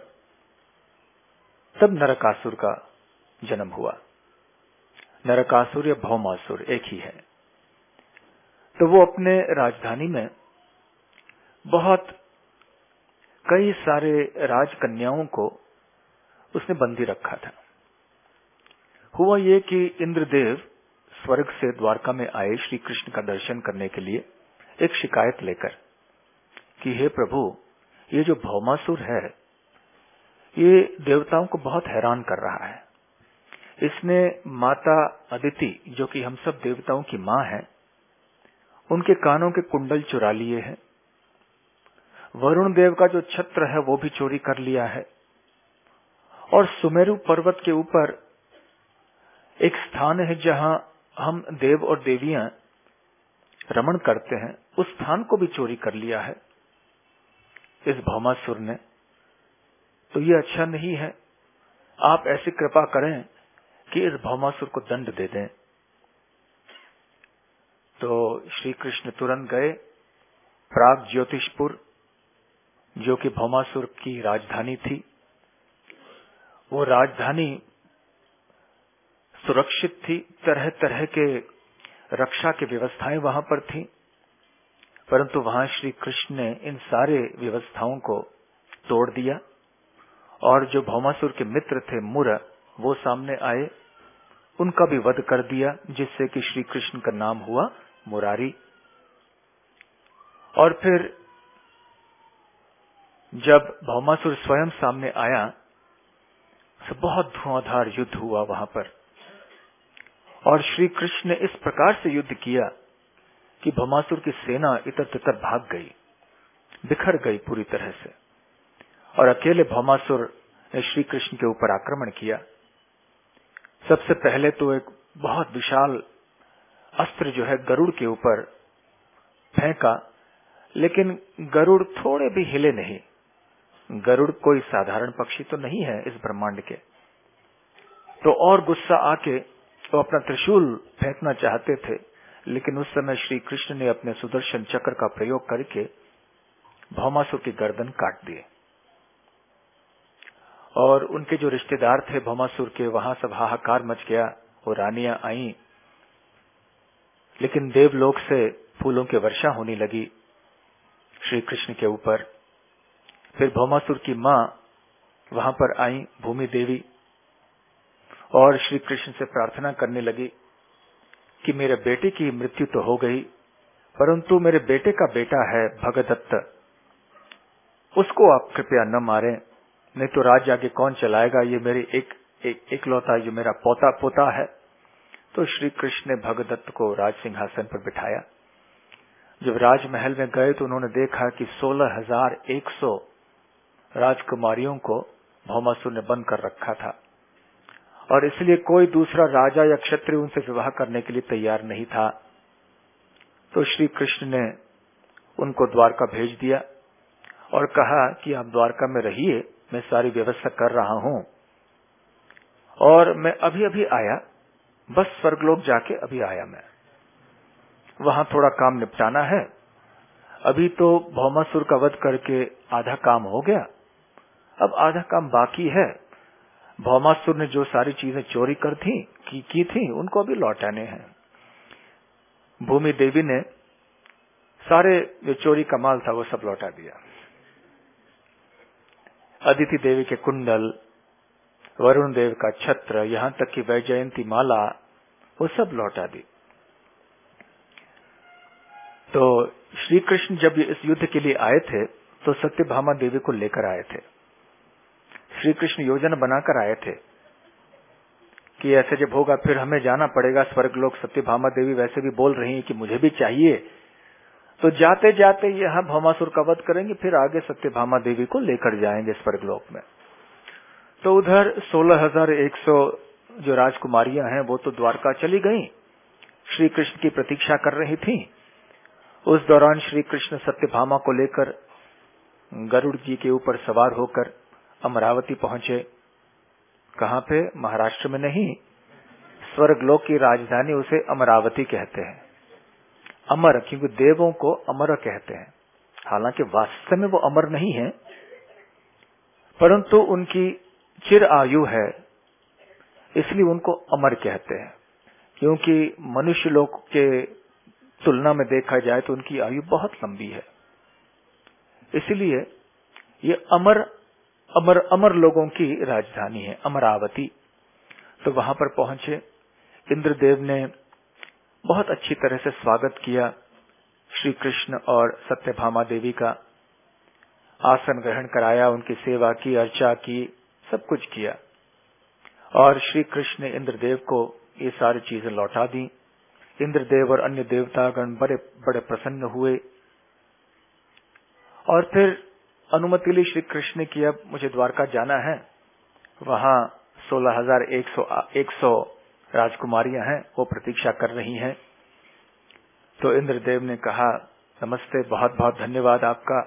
तब नरकासुर का जन्म हुआ। नरकासुर या भौमासुर एक ही है। तो वो अपने राजधानी में बहुत कई सारे राजकन्याओं को उसने बंदी रखा था। हुआ ये कि इंद्रदेव स्वर्ग से द्वारका में आए श्री कृष्ण का दर्शन करने के लिए, एक शिकायत लेकर कि हे प्रभु, ये जो भौमासुर है ये देवताओं को बहुत हैरान कर रहा है। इसने माता अदिति, जो कि हम सब देवताओं की मां है, उनके कानों के कुंडल चुरा लिए हैं। वरुण देव का जो छत्र है वो भी चोरी कर लिया है। और सुमेरु पर्वत के ऊपर एक स्थान है जहां हम देव और देवियां रमण करते हैं, उस स्थान को भी चोरी कर लिया है इस भौमासुर ने। तो ये अच्छा नहीं है, आप ऐसी कृपा करें कि इस भौमासुर को दंड दे दें। तो श्री कृष्ण तुरंत गए प्राग ज्योतिषपुर, जो कि भौमासुर की राजधानी थी। वो राजधानी सुरक्षित थी, तरह तरह के रक्षा की व्यवस्थाएं वहां पर थी, परंतु वहां श्री कृष्ण ने इन सारे व्यवस्थाओं को तोड़ दिया। और जो भौमासुर के मित्र थे मुर, वो सामने आए, उनका भी वध कर दिया, जिससे कि श्री कृष्ण का नाम हुआ मुरारी। और फिर जब भौमासुर स्वयं सामने आया से बहुत धुआंधार युद्ध हुआ वहां पर। और श्री कृष्ण ने इस प्रकार से युद्ध किया कि भौमासुर की सेना इतर तितर भाग गई, बिखर गई पूरी तरह से, और अकेले भौमासुर ने श्री कृष्ण के ऊपर आक्रमण किया। सबसे पहले तो एक बहुत विशाल अस्त्र जो है गरुड़ के ऊपर फेंका, लेकिन गरुड़ थोड़े भी हिले नहीं। गरुड़ कोई साधारण पक्षी तो नहीं है इस ब्रह्मांड के। तो और गुस्सा आके वो अपना त्रिशूल फेंकना चाहते थे, लेकिन उस समय श्री कृष्ण ने अपने सुदर्शन चक्र का प्रयोग करके भौमासुर की गर्दन काट दिए। और उनके जो रिश्तेदार थे भौमासुर के, वहां सब हाहाकार मच गया। वो रानियां आई, लेकिन देवलोक से फूलों की वर्षा होने लगी श्री कृष्ण के ऊपर। फिर भौमासुर की मां वहां पर आई, भूमि देवी, और श्री कृष्ण से प्रार्थना करने लगी कि मेरे बेटे की मृत्यु तो हो गई, परंतु मेरे बेटे का बेटा है भगदत्त, उसको आप कृपया न मारें, नहीं तो राज्य आगे कौन चलाएगा। ये मेरे एक एक इकलौता जो मेरा पोता पोता है। तो श्री कृष्ण ने भगदत्त को राज सिंहासन पर बिठाया। जब राजमहल में गए तो उन्होंने देखा कि सोलह हजार एक सौ राजकुमारियों को भौमासुर ने बंद कर रखा था, और इसलिए कोई दूसरा राजा या क्षत्रिय उनसे विवाह करने के लिए तैयार नहीं था। तो श्री कृष्ण ने उनको द्वारका भेज दिया और कहा कि आप द्वारका में रहिए, मैं सारी व्यवस्था कर रहा हूं, और मैं अभी अभी आया, बस स्वर्गलोक जाके अभी आया, मैं वहां थोड़ा काम निपटाना है। अभी तो भौमासुर का वध करके आधा काम हो गया, अब आधा काम बाकी है। भौमासुर ने जो सारी चीजें चोरी कर थी की, की थी उनको अभी लौटाने हैं। भूमि देवी ने सारे जो चोरी का माल था वो सब लौटा दिया। अदिति देवी के कुंडल, वरुण देव का छत्र, यहां तक कि वैजयंती माला, वो सब लौटा दी। तो श्री कृष्ण जब इस युद्ध के लिए आए थे तो सत्यभामा देवी को लेकर आए थे। श्री कृष्ण योजना बनाकर आए थे कि ऐसे जब होगा फिर हमें जाना पड़ेगा स्वर्गलोक। सत्यभामा देवी वैसे भी बोल रही हैं कि मुझे भी चाहिए, तो जाते जाते यहां भौमासुर का वध करेंगे, फिर आगे सत्यभामा देवी को लेकर जाएंगे स्वर्गलोक में। तो उधर सोलह हजार एक सौ जो राजकुमारियां हैं वो तो द्वारका चली गईं, श्री कृष्ण की प्रतीक्षा कर रही थी। उस दौरान श्री कृष्ण सत्यभामा को लेकर गरुड़ जी के ऊपर सवार होकर अमरावती पहुंचे। कहां पे? महाराष्ट्र में नहीं, स्वर्गलोक की राजधानी उसे अमरावती कहते हैं। अमर, क्योंकि देवों को अमर कहते हैं, हालांकि वास्तव में वो अमर नहीं है, परंतु उनकी चिर आयु है, इसलिए उनको अमर कहते हैं। क्योंकि मनुष्य लोक के तुलना में देखा जाए तो उनकी आयु बहुत लंबी है, इसलिए ये अमर अमर अमर लोगों की राजधानी है अमरावती। तो वहां पर पहुंचे, इंद्रदेव ने बहुत अच्छी तरह से स्वागत किया श्री कृष्ण और सत्यभामा देवी का। आसन ग्रहण कराया, उनकी सेवा की, अर्चा की, सब कुछ किया, और श्री कृष्ण ने इंद्रदेव को ये सारी चीजें लौटा दी। इंद्रदेव और अन्य देवतागण बड़े बड़े प्रसन्न हुए, और फिर अनुमति ली श्री कृष्ण ने कि अब मुझे द्वारका जाना है। वहां सोलह हजार एक सौ राजकुमारियां हैं, वो प्रतीक्षा कर रही हैं। तो इंद्रदेव ने कहा, नमस्ते, बहुत बहुत धन्यवाद आपका।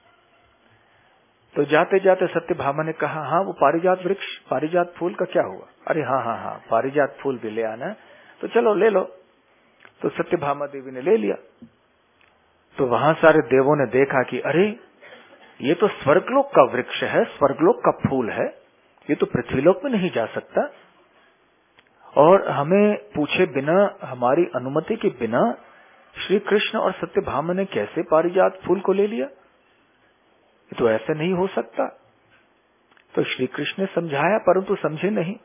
तो जाते जाते सत्यभामा ने कहा, हाँ वो पारिजात वृक्ष, पारिजात फूल का क्या हुआ? अरे हाँ हाँ हाँ, पारिजात फूल भी ले आना, तो चलो ले लो। तो सत्यभामा देवी ने ले लिया। तो वहां सारे देवों ने देखा कि अरे ये तो स्वर्गलोक का वृक्ष है, स्वर्गलोक का फूल है, ये तो पृथ्वीलोक में नहीं जा सकता, और हमें पूछे बिना, हमारी अनुमति के बिना श्री कृष्ण और सत्यभामा ने कैसे पारिजात फूल को ले लिया? ये तो ऐसे नहीं हो सकता। तो श्री कृष्ण ने समझाया, परंतु समझे नहीं।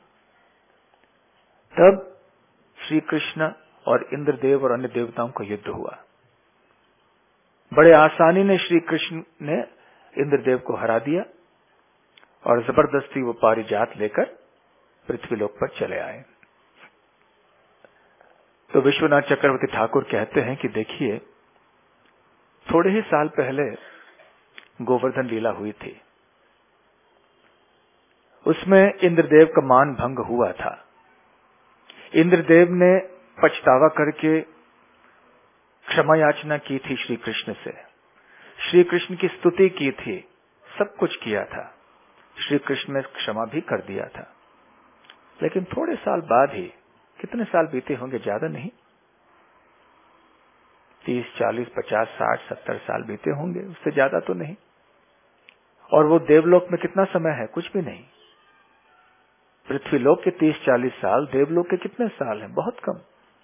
तब श्री कृष्ण और इंद्रदेव और अन्य देवताओं का युद्ध हुआ। बड़े आसानी ने श्री कृष्ण ने इंद्रदेव को हरा दिया, और जबरदस्ती वो पारिजात लेकर पृथ्वीलोक पर चले आए। तो विश्वनाथ चक्रवर्ती ठाकुर कहते हैं कि देखिए, थोड़े ही साल पहले गोवर्धन लीला हुई थी, उसमें इंद्रदेव का मान भंग हुआ था। इंद्रदेव ने पछतावा करके क्षमा याचना की थी श्री कृष्ण से, श्री कृष्ण की स्तुति की थी, सब कुछ किया था। श्री कृष्ण ने क्षमा भी कर दिया था। लेकिन थोड़े साल बाद ही, कितने साल बीते होंगे, ज्यादा नहीं, तीस चालीस पचास साठ सत्तर साल बीते होंगे, उससे ज्यादा तो नहीं। और वो देवलोक में कितना समय है, कुछ भी नहीं। पृथ्वीलोक के तीस चालीस साल, देवलोक के कितने साल हैं, बहुत कम।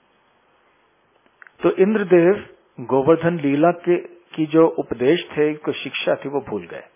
तो इंद्रदेव गोवर्धन लीला के की जो उपदेश थे, को शिक्षा थी, वो भूल गए।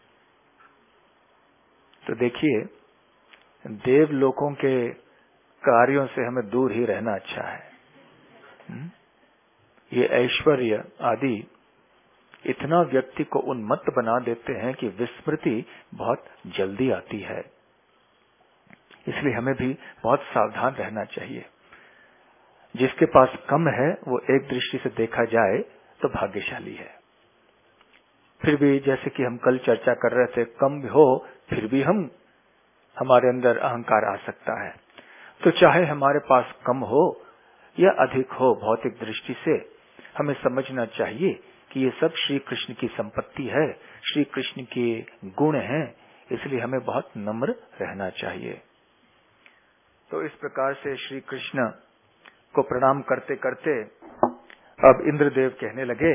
तो देखिए, देवलोकों के कार्यों से हमें दूर ही रहना अच्छा है। ये ऐश्वर्य आदि इतना व्यक्ति को उन्मत्त बना देते हैं कि विस्मृति बहुत जल्दी आती है। इसलिए हमें भी बहुत सावधान रहना चाहिए। जिसके पास कम है वो एक दृष्टि से देखा जाए तो भाग्यशाली है। फिर भी जैसे कि हम कल चर्चा कर रहे थे, कम हो फिर भी हम हमारे अंदर अहंकार आ सकता है। तो चाहे हमारे पास कम हो या अधिक हो, भौतिक दृष्टि से हमें समझना चाहिए कि ये सब श्री कृष्ण की संपत्ति है, श्री कृष्ण के गुण हैं, इसलिए हमें बहुत नम्र रहना चाहिए। तो इस प्रकार से श्री कृष्ण को प्रणाम करते करते अब इंद्रदेव कहने लगे,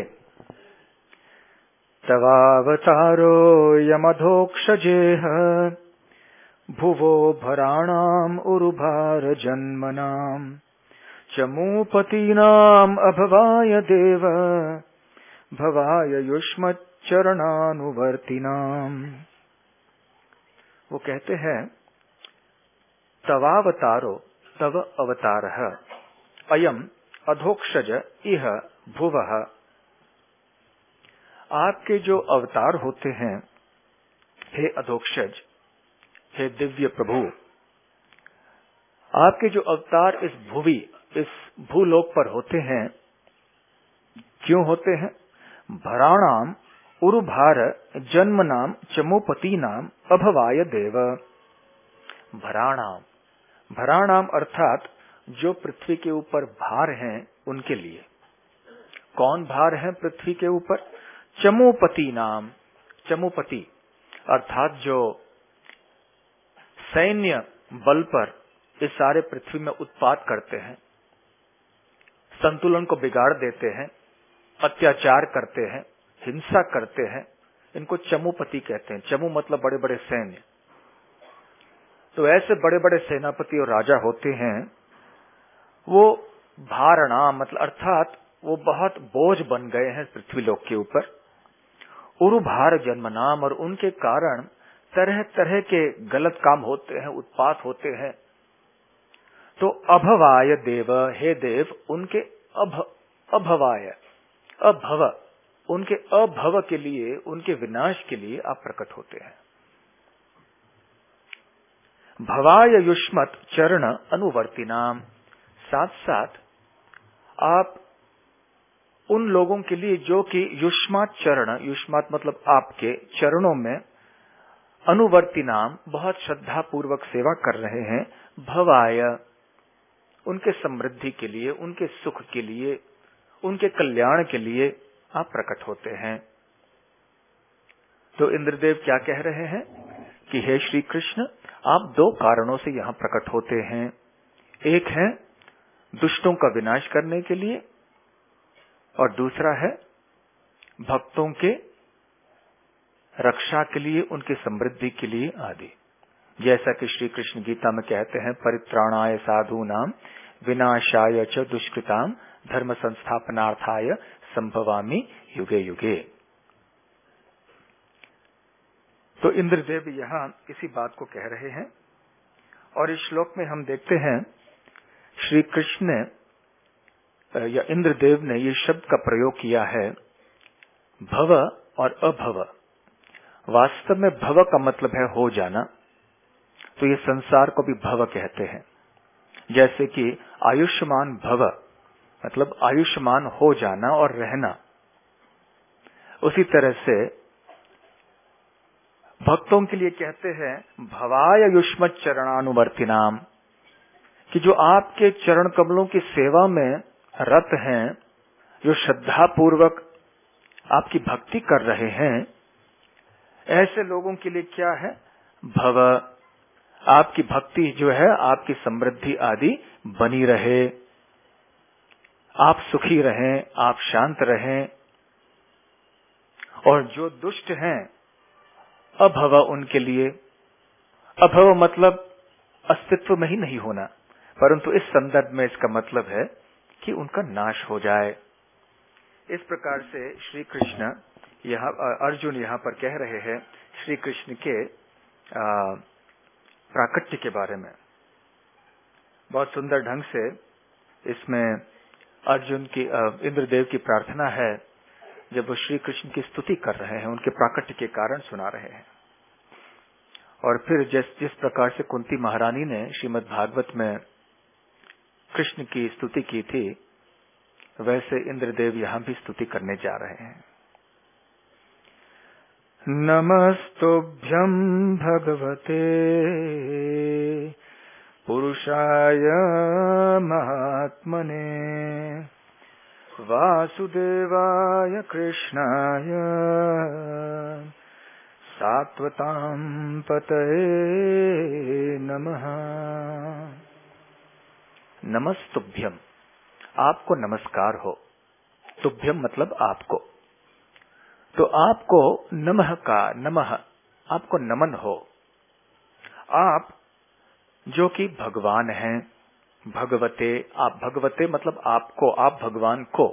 तवावतारो यमधोक्षजेह भुवो भराणाम उरुभार जन्मनाम चमूपतीनाम अभवाय देव भवाय युष्मच्चरणानुवर्तिनाम। वो कहते हैं, तवावतारो, तव अवतारः, अयम अधोक्षज इह भुवः। आपके जो अवतार होते हैं, हे अधोक्षज, हे दिव्य प्रभु, आपके जो अवतार इस भुवि, इस भूलोक पर होते हैं, क्यों होते हैं? भराणाम उरुभार जन्मनाम चमूपतीनाम अभवाय देव। भराणाम, भराणाम अर्थात जो पृथ्वी के ऊपर भार हैं उनके लिए। कौन भार है पृथ्वी के ऊपर? चमूपति नाम, चमूपति अर्थात जो सैन्य बल पर इस सारे पृथ्वी में उत्पात करते हैं, संतुलन को बिगाड़ देते हैं, अत्याचार करते हैं, हिंसा करते हैं, इनको चमूपति कहते हैं। चमू मतलब बड़े बड़े सैन्य। तो ऐसे बड़े बड़े सेनापति और राजा होते हैं, वो भारणा मतलब अर्थात वो बहुत बोझ बन गए हैं पृथ्वीलोक के ऊपर। उरुभार जन्मनाम, और उनके कारण तरह तरह के गलत काम होते हैं, उत्पात होते हैं। तो अभवाय देव, हे देव, उनके अभ अभवाय अभव, उनके अभव के लिए, उनके विनाश के लिए आप प्रकट होते हैं। भवाय युष्मत चरण अनुवर्तिनाम, साथ साथ आप उन लोगों के लिए जो कि युष्मात चरण, युष्मात मतलब आपके चरणों में, अनुवर्तिनाम बहुत श्रद्धा पूर्वक सेवा कर रहे हैं, भवाय उनके समृद्धि के लिए, उनके सुख के लिए, उनके कल्याण के लिए आप प्रकट होते हैं। तो इंद्रदेव क्या कह रहे हैं कि हे श्री कृष्ण, आप दो कारणों से यहाँ प्रकट होते हैं। एक है दुष्टों का विनाश करने के लिए, और दूसरा है भक्तों के रक्षा के लिए, उनकी समृद्धि के लिए आदि। जैसा कि श्री कृष्ण गीता में कहते हैं, परित्राणाय साधूनाम विनाशाय च दुष्कृताम धर्म संस्थापनार्थाय संभवामि युगे युगे। तो इंद्रदेव यहाँ इसी बात को कह रहे हैं। और इस श्लोक में हम देखते हैं श्री कृष्ण ने या इंद्रदेव ने ये शब्द का प्रयोग किया है, भव और अभव। वास्तव में भव का मतलब है हो जाना, तो ये संसार को भी भव कहते हैं। जैसे कि आयुष्मान भव मतलब आयुष्मान हो जाना और रहना, उसी तरह से भक्तों के लिए कहते हैं भवाय युष्मत् चरणानुवर्तिनाम, कि जो आपके चरण कमलों की सेवा में रत हैं, जो श्रद्धा पूर्वक आपकी भक्ति कर रहे हैं, ऐसे लोगों के लिए क्या है, भव, आपकी भक्ति जो है आपकी समृद्धि आदि बनी रहे, आप सुखी रहें, आप शांत रहें। और जो दुष्ट हैं अभव, उनके लिए अभव मतलब अस्तित्व में ही नहीं होना, परंतु इस संदर्भ में इसका मतलब है कि उनका नाश हो जाए। इस प्रकार से श्री कृष्ण यहाँ अर्जुन यहाँ पर कह रहे हैं श्री कृष्ण के प्राकट्य के बारे में। बहुत सुंदर ढंग से इसमें अर्जुन की इंद्रदेव की प्रार्थना है, जब वो श्री कृष्ण की स्तुति कर रहे हैं, उनके प्राकट्य के कारण सुना रहे हैं। और फिर जिस जिस प्रकार से कुंती महारानी ने श्रीमद् भागवत में कृष्ण की स्तुति की थी, वैसे इंद्रदेव यहाँ भी स्तुति करने जा रहे हैं। नमस्तुभ्यं भगवते पुरुषाय महात्मने वासुदेवाय कृष्णाय सात्वतां पतये नमः। नमस्तुभ्यम, आपको नमस्कार हो। तुभ्यम मतलब आपको, तो आपको नमः का नमः, आपको नमन हो। आप जो कि भगवान हैं, भगवते, आप भगवते मतलब आपको, आप भगवान को।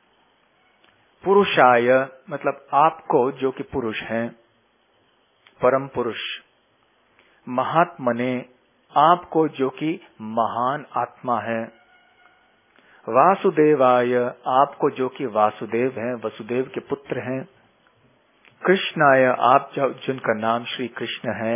पुरुषाय मतलब आपको जो कि पुरुष हैं, परम पुरुष। महात्मने, आपको जो कि महान आत्मा है। वासुदेवाय, आपको जो कि वासुदेव हैं, वसुदेव के पुत्र हैं। कृष्णाय, आप जो जिनका नाम श्री कृष्ण है।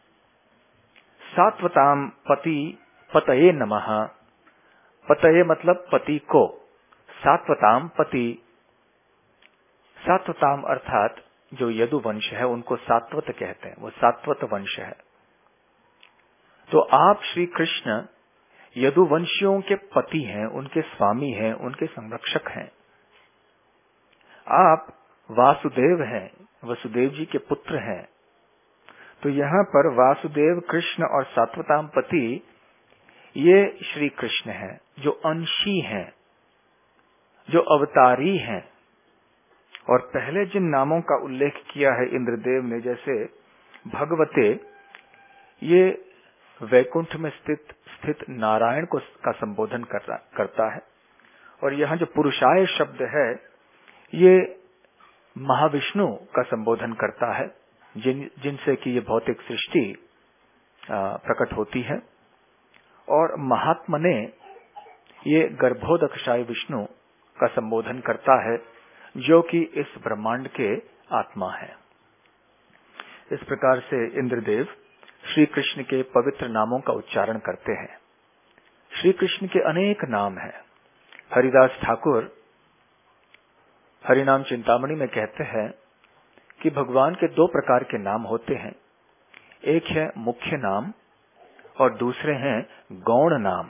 सात्वताम पति पतये नमः, पतये मतलब पति को, सात्वताम पति। सात्वताम अर्थात जो यदु वंश है उनको सात्वत कहते हैं, वो सात्वत वंश है। तो आप श्री कृष्ण यदुवंशियों के पति हैं, उनके स्वामी हैं, उनके संरक्षक हैं। आप वासुदेव हैं, वसुदेव जी के पुत्र हैं। तो यहाँ पर वासुदेव, कृष्ण और सात्वताम पति ये श्री कृष्ण हैं, जो अंशी हैं, जो अवतारी हैं। और पहले जिन नामों का उल्लेख किया है इंद्रदेव ने, जैसे भगवते, ये वैकुंठ में स्थित स्थित नारायण को का संबोधन कर, करता है। और यहाँ जो पुरुषाय शब्द है ये महाविष्णु का संबोधन करता है, जिन जिनसे कि ये भौतिक सृष्टि प्रकट होती है। और महात्मने ये गर्भोदकशाय विष्णु का संबोधन करता है, जो कि इस ब्रह्मांड के आत्मा है। इस प्रकार से इंद्रदेव श्री कृष्ण के पवित्र नामों का उच्चारण करते हैं। श्री कृष्ण के अनेक नाम हैं। हरिदास ठाकुर हरिनाम चिंतामणि में कहते हैं कि भगवान के दो प्रकार के नाम होते हैं, एक है मुख्य नाम और दूसरे हैं गौण नाम।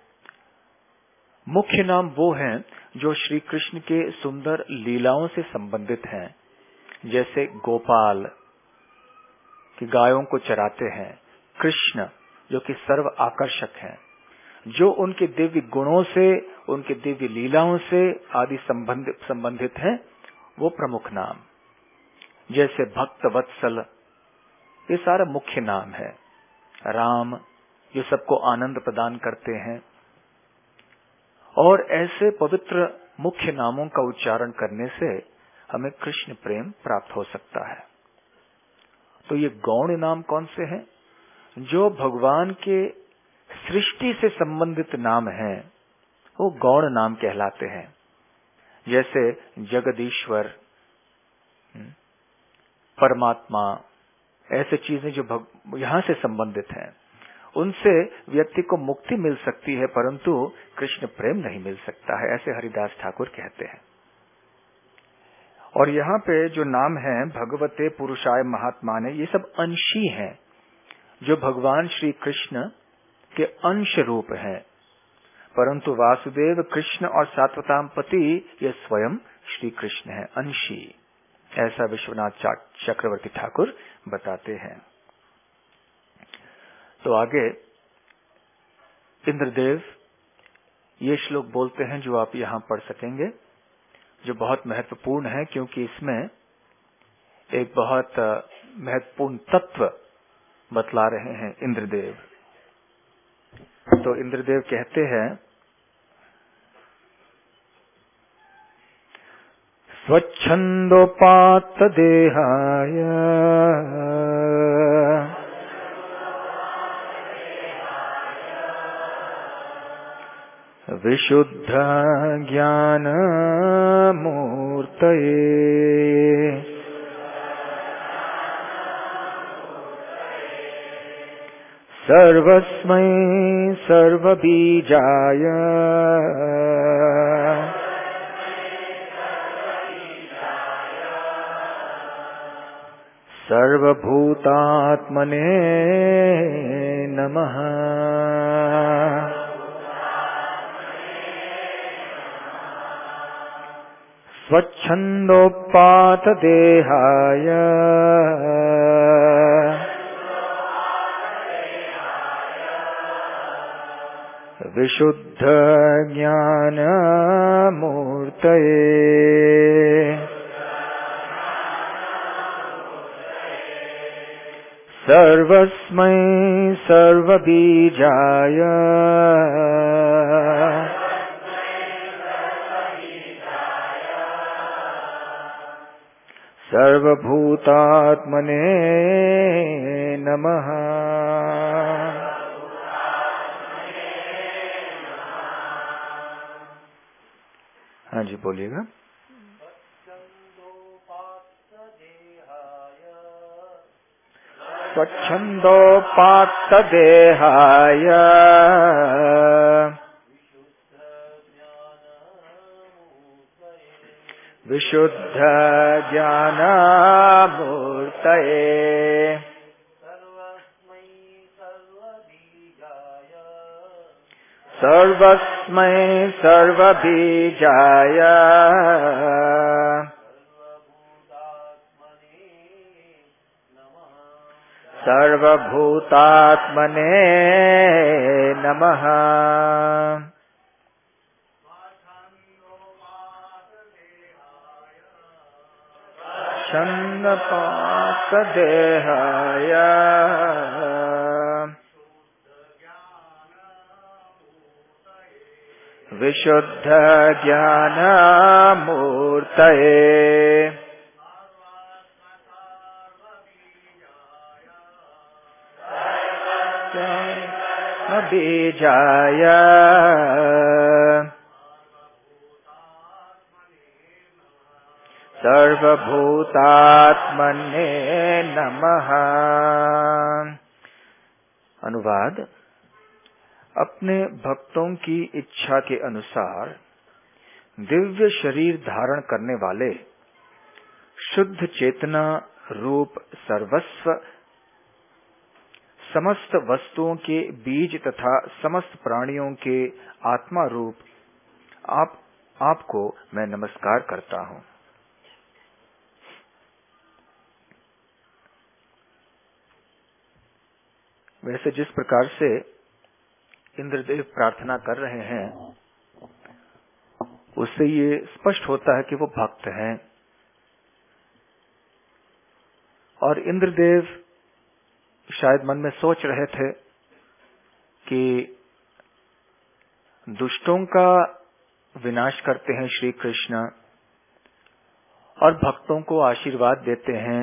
मुख्य नाम वो हैं जो श्री कृष्ण के सुंदर लीलाओं से संबंधित हैं, जैसे गोपाल कि गायों को चराते हैं, कृष्ण जो कि सर्व आकर्षक हैं, जो उनके दिव्य गुणों से, उनके दिव्य लीलाओं से आदि संबंधित संबंधित हैं, वो प्रमुख नाम। जैसे भक्त वत्सल, ये सारा मुख्य नाम है। राम जो सबको आनंद प्रदान करते हैं। और ऐसे पवित्र मुख्य नामों का उच्चारण करने से हमें कृष्ण प्रेम प्राप्त हो सकता है। तो ये गौण नाम कौन से हैं? जो भगवान के सृष्टि से संबंधित नाम हैं, वो गौण नाम कहलाते हैं। जैसे जगदीश्वर, परमात्मा, ऐसे चीजें जो यहां से संबंधित हैं। उनसे व्यक्ति को मुक्ति मिल सकती है, परंतु कृष्ण प्रेम नहीं मिल सकता है, ऐसे हरिदास ठाकुर कहते हैं। और यहाँ पे जो नाम है भगवते पुरुषाय महात्माने, ये सब अंशी हैं, जो भगवान श्री कृष्ण के अंश रूप हैं, परंतु वासुदेव कृष्ण और सात्वताम पति ये स्वयं श्री कृष्ण है, अंशी। ऐसा विश्वनाथ चक्रवर्ती ठाकुर बताते हैं। तो आगे इंद्रदेव ये श्लोक बोलते हैं जो आप यहाँ पढ़ सकेंगे, जो बहुत महत्वपूर्ण है, क्योंकि इसमें एक बहुत महत्वपूर्ण तत्व बतला रहे हैं इंद्रदेव। तो इंद्रदेव कहते हैं, स्वच्छंदोपात देहाय विशुद्ध ज्ञान मूर्तये सर्वस्मै सर्वबीजाय सर्वभूतात्मने नमः। स्वच्छंदोपात देहाय विशुद्ध ज्ञान मूर्तये सर्वस्मै सर्वबीजाय सर्वभूतात्मने नमः। हाँ जी, बोलिएगा। स्वच्छंदोपात देहाय विशुद्ध ज्ञान मूर्तये सर्वस्मै सर्वबीजाय सर्वभूतात्मने नमः। छंदोपात देहाय विशुद्ध ज्ञान मूर्तये बीजाय सर्वभूतात्मने नमः। अनुवाद। अपने भक्तों की इच्छा के अनुसार दिव्य शरीर धारण करने वाले शुद्ध चेतना रूप सर्वस्व समस्त वस्तुओं के बीज तथा समस्त प्राणियों के आत्मा रूप आप आपको मैं नमस्कार करता हूं। वैसे जिस प्रकार से इंद्रदेव प्रार्थना कर रहे हैं, उससे ये स्पष्ट होता है कि वो भक्त हैं। और इंद्रदेव शायद मन में सोच रहे थे कि दुष्टों का विनाश करते हैं श्री कृष्ण और भक्तों को आशीर्वाद देते हैं,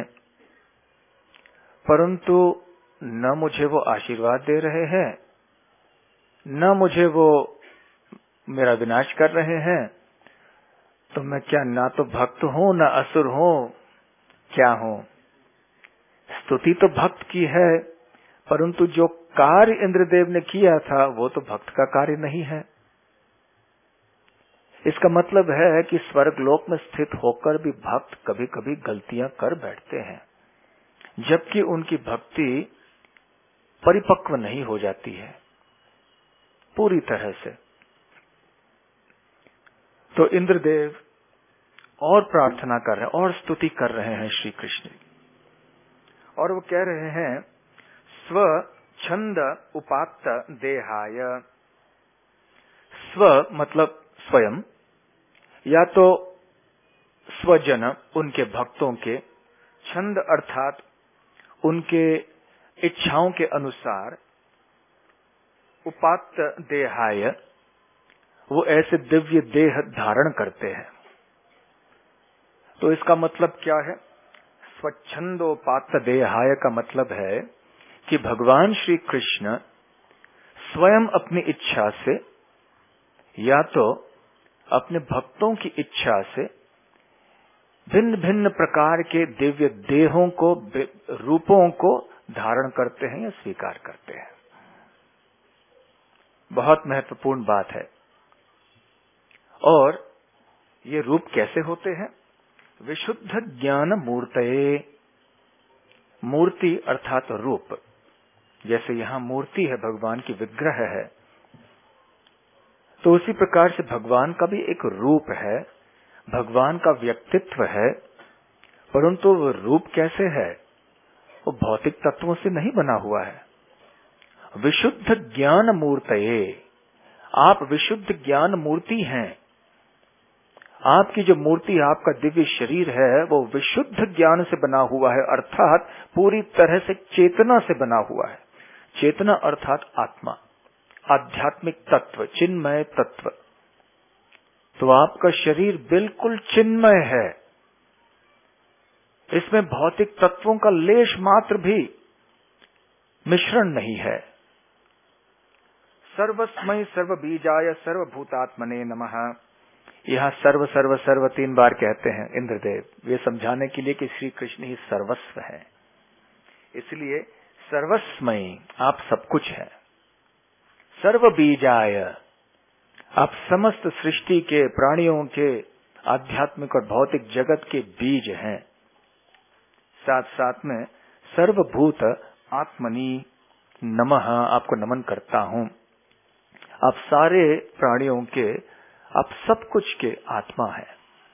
परंतु न मुझे वो आशीर्वाद दे रहे हैं, न मुझे वो मेरा विनाश कर रहे हैं, तो मैं क्या ना तो भक्त हूं न असुर हूं, क्या हूं? स्तुति तो भक्त की है, परंतु जो कार्य इंद्रदेव ने किया था वो तो भक्त का कार्य नहीं है। इसका मतलब है कि स्वर्गलोक में स्थित होकर भी भक्त कभी कभी गलतियां कर बैठते हैं, जबकि उनकी भक्ति परिपक्व नहीं हो जाती है पूरी तरह से। तो इंद्रदेव और प्रार्थना कर रहे हैं और स्तुति कर रहे हैं श्री कृष्ण, और वो कह रहे हैं स्व छंद उपात्त देहाय। स्व मतलब स्वयं, या तो स्वजन उनके भक्तों के, छंद अर्थात उनके इच्छाओं के अनुसार, उपात्त देहाय वो ऐसे दिव्य देह धारण करते हैं। तो इसका मतलब क्या है? स्वच्छंदोपात्त देहाय का मतलब है कि भगवान श्री कृष्ण स्वयं अपनी इच्छा से या तो अपने भक्तों की इच्छा से भिन्न भिन्न प्रकार के दिव्य देहों को, रूपों को धारण करते हैं या स्वीकार करते हैं। बहुत महत्वपूर्ण बात है। और ये रूप कैसे होते हैं? विशुद्ध ज्ञान मूर्तये। मूर्ति अर्थात रूप, जैसे यहां मूर्ति है, भगवान की विग्रह है, तो उसी प्रकार से भगवान का भी एक रूप है, भगवान का व्यक्तित्व है, परंतु वो रूप कैसे है? वो भौतिक तत्वों से नहीं बना हुआ है। विशुद्ध ज्ञान मूर्तये, आप विशुद्ध ज्ञान मूर्ति हैं। आपकी जो मूर्ति, आपका दिव्य शरीर है, वो विशुद्ध ज्ञान से बना हुआ है, अर्थात पूरी तरह से चेतना से बना हुआ है। चेतना अर्थात आत्मा, आध्यात्मिक तत्व, चिन्मय तत्व। तो आपका शरीर बिल्कुल चिन्मय है, इसमें भौतिक तत्वों का लेश मात्र भी मिश्रण नहीं है। सर्वस्मै सर्वबीजाय सर्वभूतात्मने नमः। यहां सर्व सर्व सर्व तीन बार कहते हैं इंद्रदेव, ये समझाने के लिए कि श्री कृष्ण ही सर्वस्व है। इसलिए सर्वस्मय, आप सब कुछ है। सर्वबीजाय, आप समस्त सृष्टि के, प्राणियों के, आध्यात्मिक और भौतिक जगत के बीज हैं। साथ साथ में सर्वभूत आत्मनि नमः, आपको नमन करता हूं। आप सारे प्राणियों के, आप सब कुछ के आत्मा है।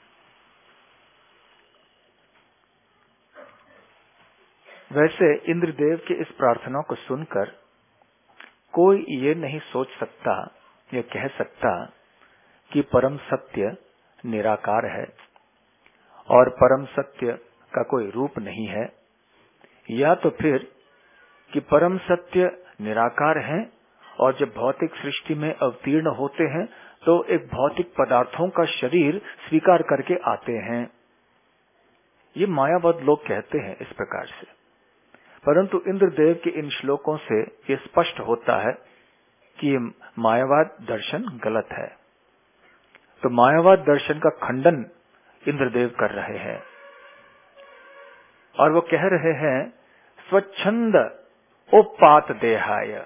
वैसे इंद्रदेव के इस प्रार्थना को सुनकर कोई ये नहीं सोच सकता या कह सकता कि परम सत्य निराकार है और परम सत्य का कोई रूप नहीं है, या तो फिर कि परम सत्य निराकार है और जब भौतिक सृष्टि में अवतीर्ण होते हैं तो एक भौतिक पदार्थों का शरीर स्वीकार करके आते हैं। ये मायावाद लोग कहते हैं इस प्रकार से, परंतु इंद्रदेव के इन श्लोकों से ये स्पष्ट होता है कि ये मायावाद दर्शन गलत है। तो मायावाद दर्शन का खंडन इंद्रदेव कर रहे हैं और वो कह रहे हैं स्वच्छंद उपात देहाय।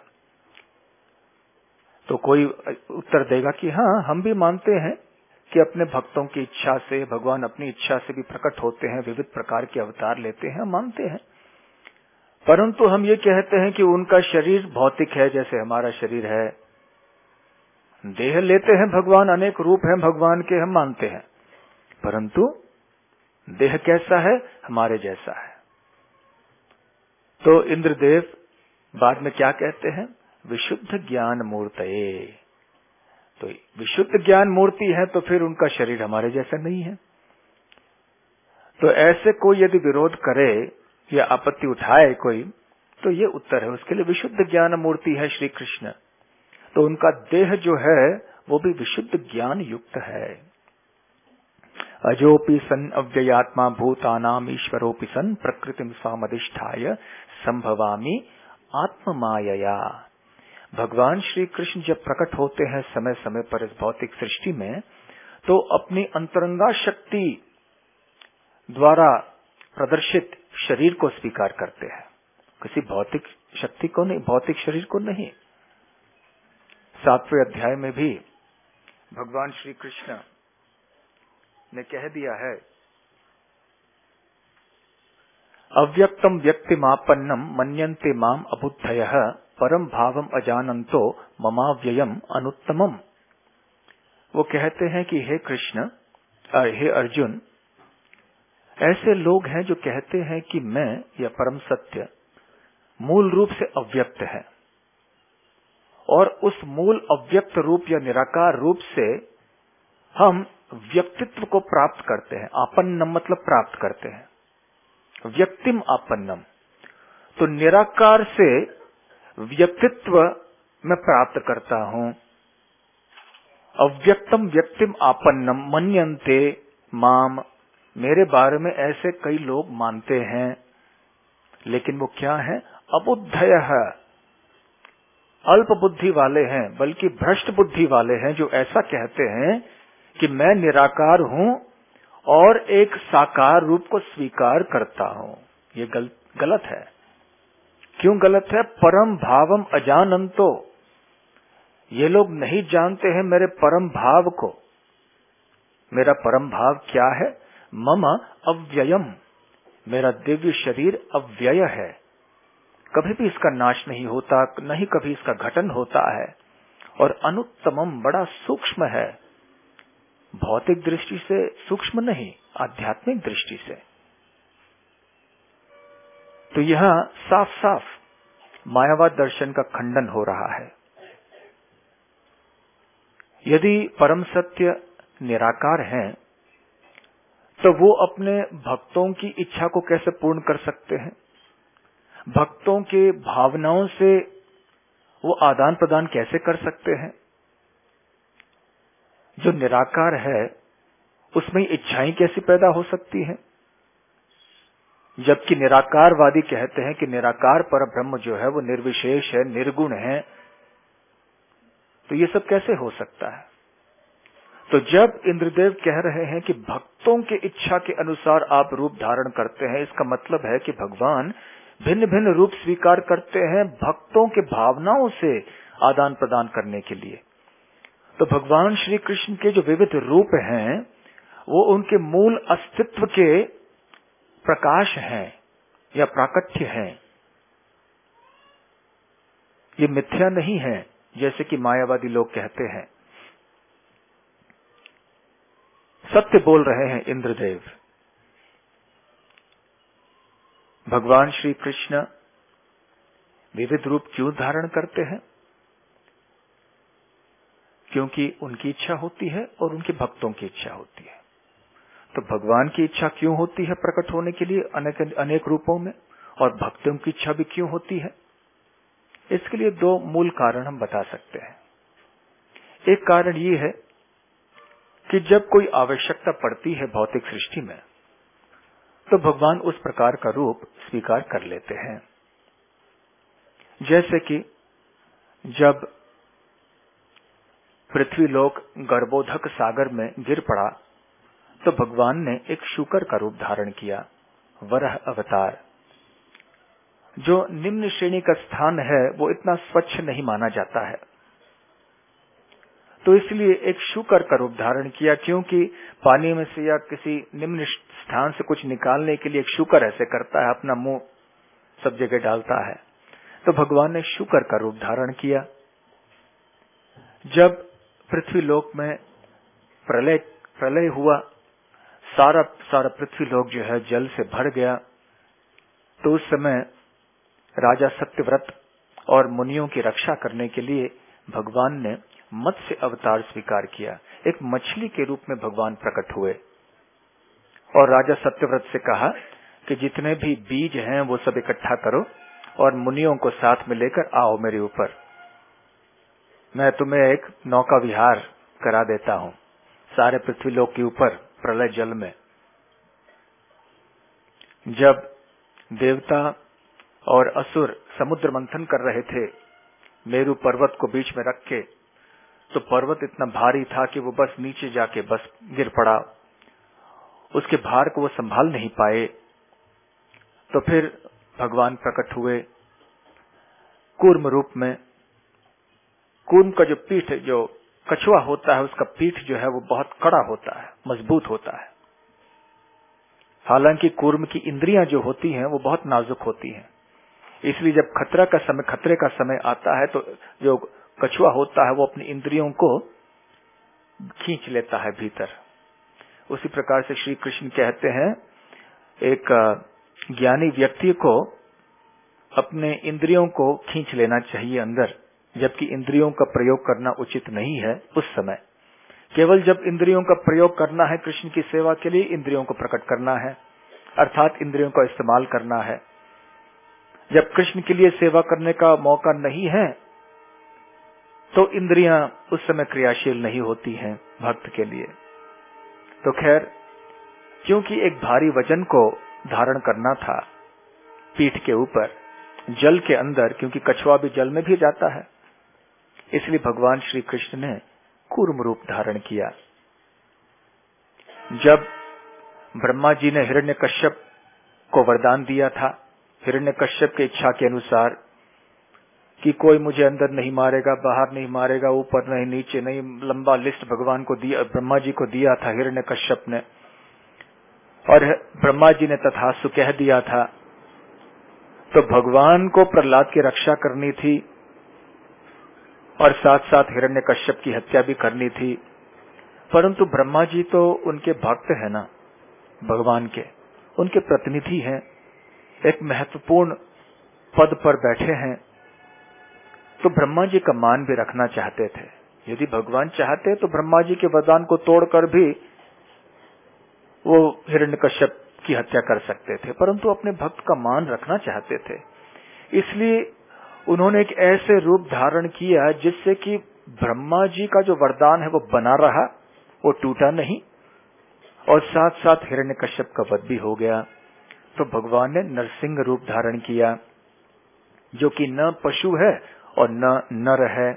तो कोई उत्तर देगा कि हाँ, हम भी मानते हैं कि अपने भक्तों की इच्छा से भगवान अपनी इच्छा से भी प्रकट होते हैं, विविध प्रकार के अवतार लेते हैं, हम मानते हैं, परंतु हम ये कहते हैं कि उनका शरीर भौतिक है जैसे हमारा शरीर है। देह लेते हैं भगवान, अनेक रूप हैं भगवान के, हम मानते हैं, परंतु देह कैसा है? हमारे जैसा है। तो इंद्रदेव बाद में क्या कहते हैं? विशुद्ध ज्ञान मूर्तये। तो विशुद्ध ज्ञान मूर्ति है तो फिर उनका शरीर हमारे जैसा नहीं है। तो ऐसे कोई यदि विरोध करे या आपत्ति उठाए कोई, तो ये उत्तर है उसके लिए, विशुद्ध ज्ञान मूर्ति है श्री कृष्ण, तो उनका देह जो है वो भी विशुद्ध ज्ञान युक्त है। अजोपि सन अव्ययात्मा भूतानाम ईश्वरोपि सन प्रकृतिम स्वामधिष्ठाय संभवामि आत्ममायया। भगवान श्री कृष्ण जब प्रकट होते हैं समय समय पर इस भौतिक सृष्टि में, तो अपनी अंतरंगा शक्ति द्वारा प्रदर्शित शरीर को स्वीकार करते हैं। किसी भौतिक शक्ति को नहीं, भौतिक शरीर को नहीं। सातवें अध्याय में भी भगवान श्री कृष्ण ने कह दिया है, अव्यक्तम व्यक्तिमापन्नम मन्यन्ते माम अबुद्धयः परम भावम अजानन्तो ममाव्ययम अनुत्तमम। वो कहते हैं कि हे कृष्ण, हे अर्जुन, ऐसे लोग हैं जो कहते हैं कि मैं या परम सत्य मूल रूप से अव्यक्त है और उस मूल अव्यक्त रूप या निराकार रूप से हम व्यक्तित्व को प्राप्त करते हैं। आपन्नम मतलब प्राप्त करते हैं, व्यक्तिम आपन्नम, तो निराकार से व्यक्तित्व मैं प्राप्त करता हूं। अव्यक्तम व्यक्तिम आपन्नम मन्यन्ते माम, मेरे बारे में ऐसे कई लोग मानते हैं, लेकिन वो क्या है? अबुद्धयः, अल्प बुद्धि वाले हैं, बल्कि भ्रष्ट बुद्धि वाले हैं, जो ऐसा कहते हैं कि मैं निराकार हूं और एक साकार रूप को स्वीकार करता हूं। ये गल, गलत है। क्यों गलत है? परम भावम अजानन्तो, ये लोग नहीं जानते हैं मेरे परम भाव को। मेरा परम भाव क्या है? मम अव्ययम, मेरा दिव्य शरीर अव्यय है, कभी भी इसका नाश नहीं होता, नहीं कभी इसका घटन होता है, और अनुत्तमम, बड़ा सूक्ष्म है, भौतिक दृष्टि से सूक्ष्म नहीं, आध्यात्मिक दृष्टि से। तो यहां साफ साफ मायावाद दर्शन का खंडन हो रहा है। यदि परम सत्य निराकार हैं, तो वो अपने भक्तों की इच्छा को कैसे पूर्ण कर सकते हैं? भक्तों के भावनाओं से वो आदान प्रदान कैसे कर सकते हैं? जो निराकार है उसमें इच्छाएं कैसी पैदा हो सकती हैं? जबकि निराकारवादी कहते हैं कि निराकार पर ब्रह्म जो है वो निर्विशेष है, निर्गुण है। तो ये सब कैसे हो सकता है? तो जब इंद्रदेव कह रहे हैं कि भक्तों की इच्छा के अनुसार आप रूप धारण करते हैं, इसका मतलब है कि भगवान भिन्न भिन्न रूप स्वीकार करते हैं भक्तों के भावनाओं से आदान प्रदान करने के लिए। तो भगवान श्री कृष्ण के जो विविध रूप हैं वो उनके मूल अस्तित्व के प्रकाश हैं या प्राकट्य हैं। ये मिथ्या नहीं है जैसे कि मायावादी लोग कहते हैं। सत्य बोल रहे हैं इंद्रदेव। भगवान श्री कृष्ण विविध रूप क्यों धारण करते हैं? क्योंकि उनकी इच्छा होती है और उनके भक्तों की इच्छा होती है। तो भगवान की इच्छा क्यों होती है प्रकट होने के लिए अनेक अनेक रूपों में, और भक्तों की इच्छा भी क्यों होती है? इसके लिए दो मूल कारण हम बता सकते हैं। एक कारण ये है कि जब कोई आवश्यकता पड़ती है भौतिक सृष्टि में, तो भगवान उस प्रकार का रूप स्वीकार कर लेते हैं। जैसे कि जब पृथ्वीलोक गर्भोधक सागर में गिर पड़ा, तो भगवान ने एक शूकर का रूप धारण किया, वराह अवतार। जो निम्न श्रेणी का स्थान है वो इतना स्वच्छ नहीं माना जाता है, तो इसलिए एक शूकर का रूप धारण किया, क्योंकि पानी में से या किसी निम्न स्थान से कुछ निकालने के लिए एक शूकर ऐसे करता है, अपना मुंह सब जगह डालता है। तो भगवान ने शूकर का रूप धारण किया। जब पृथ्वीलोक में प्रलय प्रलय हुआ, सारा सारा पृथ्वीलोक जो है जल से भर गया, तो उस समय राजा सत्यव्रत और मुनियों की रक्षा करने के लिए भगवान ने मत्स्य अवतार स्वीकार किया। एक मछली के रूप में भगवान प्रकट हुए और राजा सत्यव्रत से कहा कि जितने भी बीज हैं वो सब इकट्ठा करो और मुनियों को साथ में लेकर आओ मेरे ऊपर, मैं तुम्हें एक नौका विहार करा देता हूं सारे पृथ्वीलोक के ऊपर प्रलय जल में। जब देवता और असुर समुद्र मंथन कर रहे थे मेरु पर्वत को बीच में रख के, तो पर्वत इतना भारी था कि वो बस नीचे जाके बस गिर पड़ा, उसके भार को वो संभाल नहीं पाए। तो फिर भगवान प्रकट हुए, कूर्म रूप में। कूर्म का जो पीठ, जो कछुआ होता है, उसका पीठ जो है वो बहुत कड़ा होता है, मजबूत होता है। हालांकि कूर्म की इंद्रियां जो होती हैं वो बहुत नाजुक होती हैं, इसलिए जब खतरा का समय खतरे का समय आता है तो जो कछुआ होता है वो अपनी इंद्रियों को खींच लेता है भीतर। उसी प्रकार से श्री कृष्ण कहते हैं, एक ज्ञानी व्यक्ति को अपने इंद्रियों को खींच लेना चाहिए अंदर, जबकि इंद्रियों का प्रयोग करना उचित नहीं है उस समय। केवल जब इंद्रियों का प्रयोग करना है कृष्ण की सेवा के लिए, इंद्रियों को प्रकट करना है, अर्थात इंद्रियों का इस्तेमाल करना है। जब कृष्ण के लिए सेवा करने का मौका नहीं है तो इंद्रियां उस समय क्रियाशील नहीं होती हैं भक्त के लिए। तो खैर, क्योंकि एक भारी वजन को धारण करना था पीठ के ऊपर, जल के अंदर, क्योंकि कछुआ भी जल में भी जाता है, इसलिए भगवान श्री कृष्ण ने कूर्म रूप धारण किया। जब ब्रह्मा जी ने हिरण्यकश्यप को वरदान दिया था, हिरण्यकश्यप की इच्छा के अनुसार, कि कोई मुझे अंदर नहीं मारेगा, बाहर नहीं मारेगा, ऊपर नहीं, नीचे नहीं, लंबा लिस्ट भगवान को दिया, ब्रह्मा जी को दिया था हिरण्यकश्यप ने, और ब्रह्मा जी ने तथास्तु कह दिया था। तो भगवान को प्रहलाद की रक्षा करनी थी और साथ साथ हिरण्यकश्यप की हत्या भी करनी थी, परंतु ब्रह्मा जी तो उनके भक्त है ना, भगवान के, उनके प्रतिनिधि हैं, एक महत्वपूर्ण पद पर बैठे हैं, तो ब्रह्मा जी का मान भी रखना चाहते थे। यदि भगवान चाहते तो ब्रह्मा जी के वरदान को तोड़कर भी वो हिरण्यकश्यप की हत्या कर सकते थे, परंतु अपने भक्त का मान रखना चाहते थे। इसलिए उन्होंने एक ऐसे रूप धारण किया जिससे कि ब्रह्मा जी का जो वरदान है वो बना रहा, वो टूटा नहीं, और साथ साथ हिरण्यकश्यप का वध भी हो गया। तो भगवान ने नरसिंह रूप धारण किया, जो कि न पशु है और न नर है।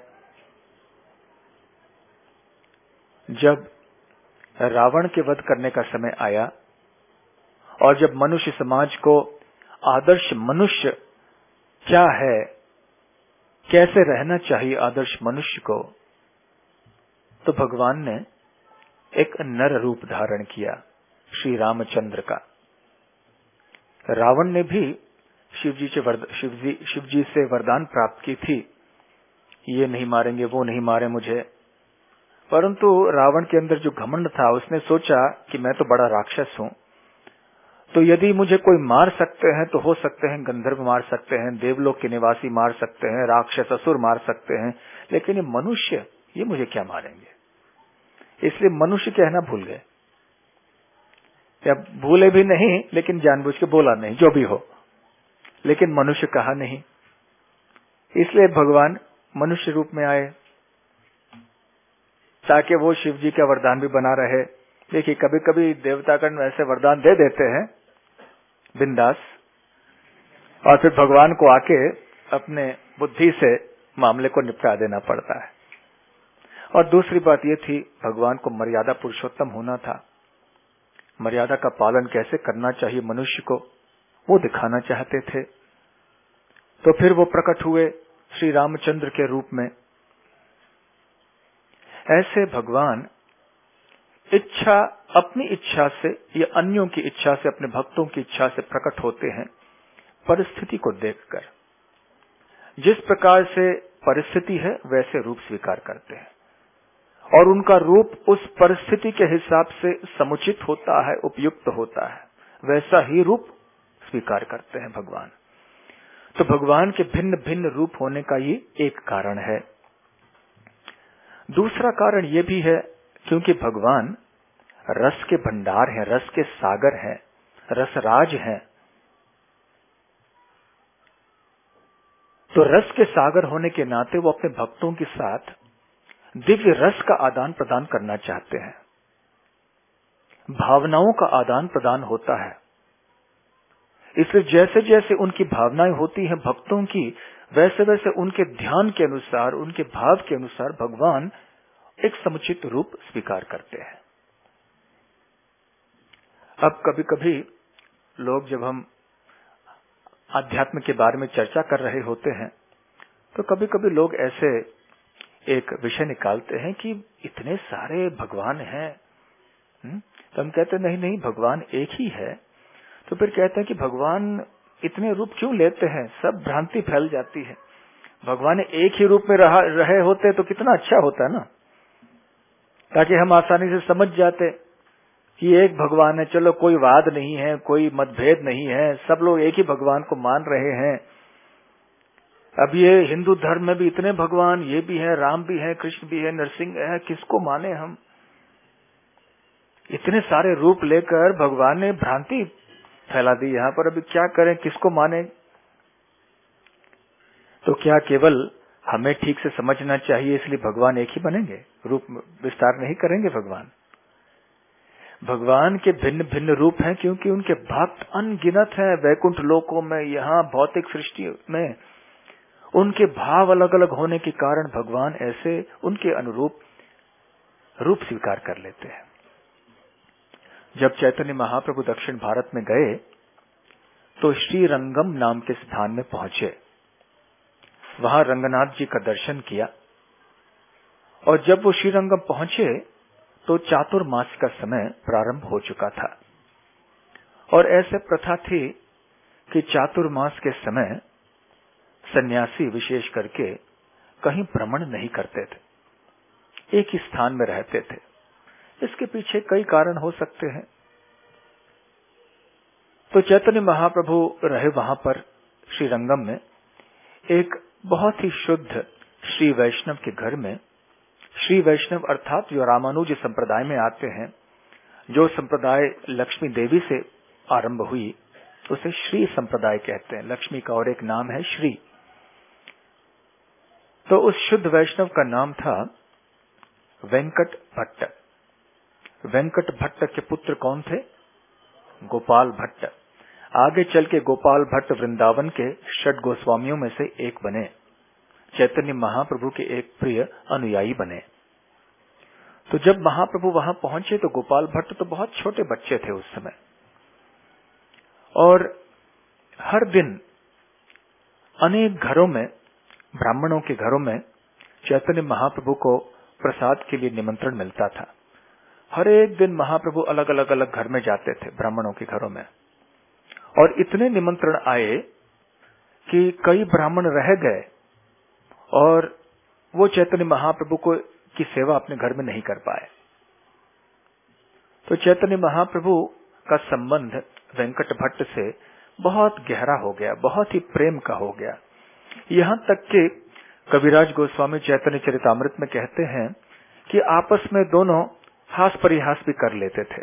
जब रावण के वध करने का समय आया और जब मनुष्य समाज को आदर्श मनुष्य क्या है, कैसे रहना चाहिए आदर्श मनुष्य को, तो भगवान ने एक नर रूप धारण किया, श्री रामचंद्र का। रावण ने भी शिवजी से शिवजी शिवजी से वरदान प्राप्त की थी, ये नहीं मारेंगे, वो नहीं मारे मुझे, परंतु रावण के अंदर जो घमंड था, उसने सोचा कि मैं तो बड़ा राक्षस हूं, तो यदि मुझे कोई मार सकते हैं तो हो सकते हैं गंधर्व मार सकते हैं, देवलोक के निवासी मार सकते हैं, राक्षस असुर मार सकते हैं, लेकिन ये मनुष्य, ये मुझे क्या मारेंगे। इसलिए मनुष्य कहना भूल गए, या भूले भी नहीं, लेकिन जानबूझ के बोला नहीं, जो भी हो, लेकिन मनुष्य कहा नहीं। इसलिए भगवान मनुष्य रूप में आए ताकि वो शिव जी का वरदान भी बना रहे। देखिए, कभी कभी देवतागण ऐसे वरदान दे देते हैं बिंदास, और फिर भगवान को आके अपने बुद्धि से मामले को निपटा देना पड़ता है। और दूसरी बात ये थी, भगवान को मर्यादा पुरुषोत्तम होना था, मर्यादा का पालन कैसे करना चाहिए मनुष्य को, वो दिखाना चाहते थे। तो फिर वो प्रकट हुए श्री रामचंद्र के रूप में। ऐसे भगवान इच्छा, अपनी इच्छा से या अन्यों की इच्छा से, अपने भक्तों की इच्छा से प्रकट होते हैं, परिस्थिति को देखकर। जिस प्रकार से परिस्थिति है वैसे रूप स्वीकार करते हैं, और उनका रूप उस परिस्थिति के हिसाब से समुचित होता है, उपयुक्त होता है, वैसा ही रूप स्वीकार करते हैं भगवान। तो भगवान के भिन्न भिन्न रूप होने का ये एक कारण है। दूसरा कारण ये भी है, क्योंकि भगवान रस के भंडार हैं, रस के सागर हैं, रसराज हैं। तो रस के सागर होने के नाते वो अपने भक्तों के साथ दिव्य रस का आदान प्रदान करना चाहते हैं, भावनाओं का आदान प्रदान होता है। इसलिए जैसे जैसे उनकी भावनाएं होती हैं भक्तों की, वैसे वैसे उनके ध्यान के अनुसार, उनके भाव के अनुसार भगवान एक समुचित रूप स्वीकार करते हैं। अब कभी कभी लोग, जब हम आध्यात्म के बारे में चर्चा कर रहे होते हैं, तो कभी कभी लोग ऐसे एक विषय निकालते हैं कि इतने सारे भगवान हैं, तो हम कहते नहीं नहीं भगवान एक ही है। तो फिर कहते हैं कि भगवान इतने रूप क्यों लेते हैं, सब भ्रांति फैल जाती है। भगवान एक ही रूप में रहा, रहे होते तो कितना अच्छा होता है ना, ताकि हम आसानी से समझ जाते कि एक भगवान है, चलो कोई वाद नहीं है, कोई मतभेद नहीं है, सब लोग एक ही भगवान को मान रहे हैं। अब ये हिंदू धर्म में भी इतने भगवान, ये भी है, राम भी है, कृष्ण भी है, नरसिंह है, किसको माने हम? इतने सारे रूप लेकर भगवान ने भ्रांति फैला दी यहाँ पर। अभी क्या करें, किसको माने? तो क्या केवल हमें ठीक से समझना चाहिए इसलिए भगवान एक ही बनेंगे, रूप विस्तार नहीं करेंगे? भगवान भगवान के भिन्न भिन्न रूप हैं, क्योंकि उनके भक्त अनगिनत हैं वैकुंठ लोकों में, यहाँ भौतिक सृष्टि में। उनके भाव अलग अलग होने के कारण भगवान ऐसे उनके अनुरूप रूप स्वीकार कर लेते हैं। जब चैतन्य महाप्रभु दक्षिण भारत में गए तो श्रीरंगम नाम के स्थान में पहुंचे, वहां रंगनाथ जी का दर्शन किया, और जब वो श्रीरंगम पहुंचे तो चातुर्मास का समय प्रारंभ हो चुका था। और ऐसे प्रथा थी कि चातुर्मास के समय सन्यासी विशेष करके कहीं भ्रमण नहीं करते थे, एक ही स्थान में रहते थे। इसके पीछे कई कारण हो सकते हैं। तो चैतन्य महाप्रभु रहे वहां पर श्रीरंगम में एक बहुत ही शुद्ध श्री वैष्णव के घर में। श्री वैष्णव अर्थात जो रामानुज संप्रदाय में आते हैं, जो संप्रदाय लक्ष्मी देवी से आरंभ हुई, उसे श्री संप्रदाय कहते हैं। लक्ष्मी का और एक नाम है श्री। तो उस शुद्ध वैष्णव का नाम था वेंकट भट्ट। वेंकट भट्ट के पुत्र कौन थे? गोपाल भट्ट। आगे चल के गोपाल भट्ट वृंदावन के षट गोस्वामियों में से एक बने, चैतन्य महाप्रभु के एक प्रिय अनुयायी बने। तो जब महाप्रभु वहां पहुंचे तो गोपाल भट्ट तो बहुत छोटे बच्चे थे उस समय, और हर दिन अनेक घरों में, ब्राह्मणों के घरों में चैतन्य महाप्रभु को प्रसाद के लिए निमंत्रण मिलता था। हर एक दिन महाप्रभु अलग अलग अलग घर में जाते थे ब्राह्मणों के घरों में, और इतने निमंत्रण आए कि कई ब्राह्मण रह गए और वो चैतन्य महाप्रभु को की सेवा अपने घर में नहीं कर पाए। तो चैतन्य महाप्रभु का संबंध वेंकट भट्ट से बहुत गहरा हो गया, बहुत ही प्रेम का हो गया। यहाँ तक कि कविराज गोस्वामी चैतन्य चरितामृत में कहते हैं कि आपस में दोनों हास परिहास भी कर लेते थे।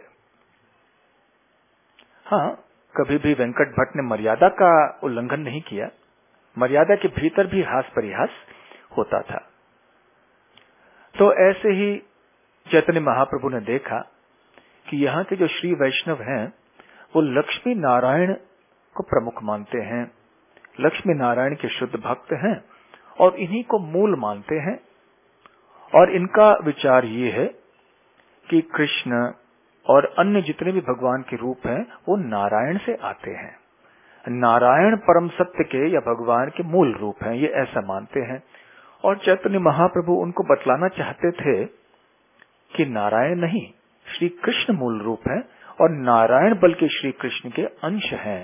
हाँ, कभी भी वेंकट भट्ट ने मर्यादा का उल्लंघन नहीं किया, मर्यादा के भीतर भी हास परिहास होता था। तो ऐसे ही चैतन्य महाप्रभु ने देखा कि यहाँ के जो श्री वैष्णव हैं वो लक्ष्मी नारायण को प्रमुख मानते हैं, लक्ष्मी नारायण के शुद्ध भक्त हैं और इन्हीं को मूल मानते हैं। और इनका विचार ये है कि कृष्ण और अन्य जितने भी भगवान के रूप हैं वो नारायण से आते हैं, नारायण परम सत्य के या भगवान के मूल रूप हैं, ये ऐसा मानते हैं। और चैतन्य महाप्रभु उनको बतलाना चाहते थे कि नारायण नहीं, श्री कृष्ण मूल रूप है और नारायण बल्कि श्री कृष्ण के अंश हैं।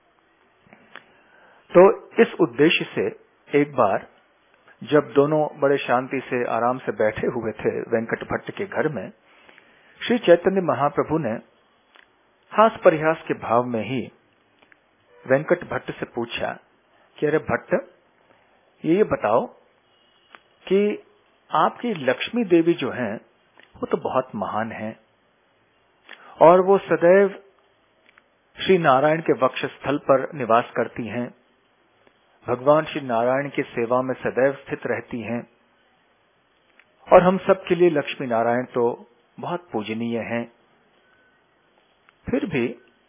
तो इस उद्देश्य से एक बार जब दोनों बड़े शांति से आराम से बैठे हुए थे वेंकट भट्ट के घर में, श्री चैतन्य महाप्रभु ने हास परिहास के भाव में ही वेंकट भट्ट से पूछा कि अरे भट्ट, ये बताओ कि आपकी लक्ष्मी देवी जो हैं वो तो बहुत महान हैं और वो सदैव श्री नारायण के वक्षस्थल पर निवास करती हैं, भगवान श्री नारायण की सेवा में सदैव स्थित रहती हैं, और हम सब के लिए लक्ष्मी नारायण तो बहुत पूजनीय हैं। फिर भी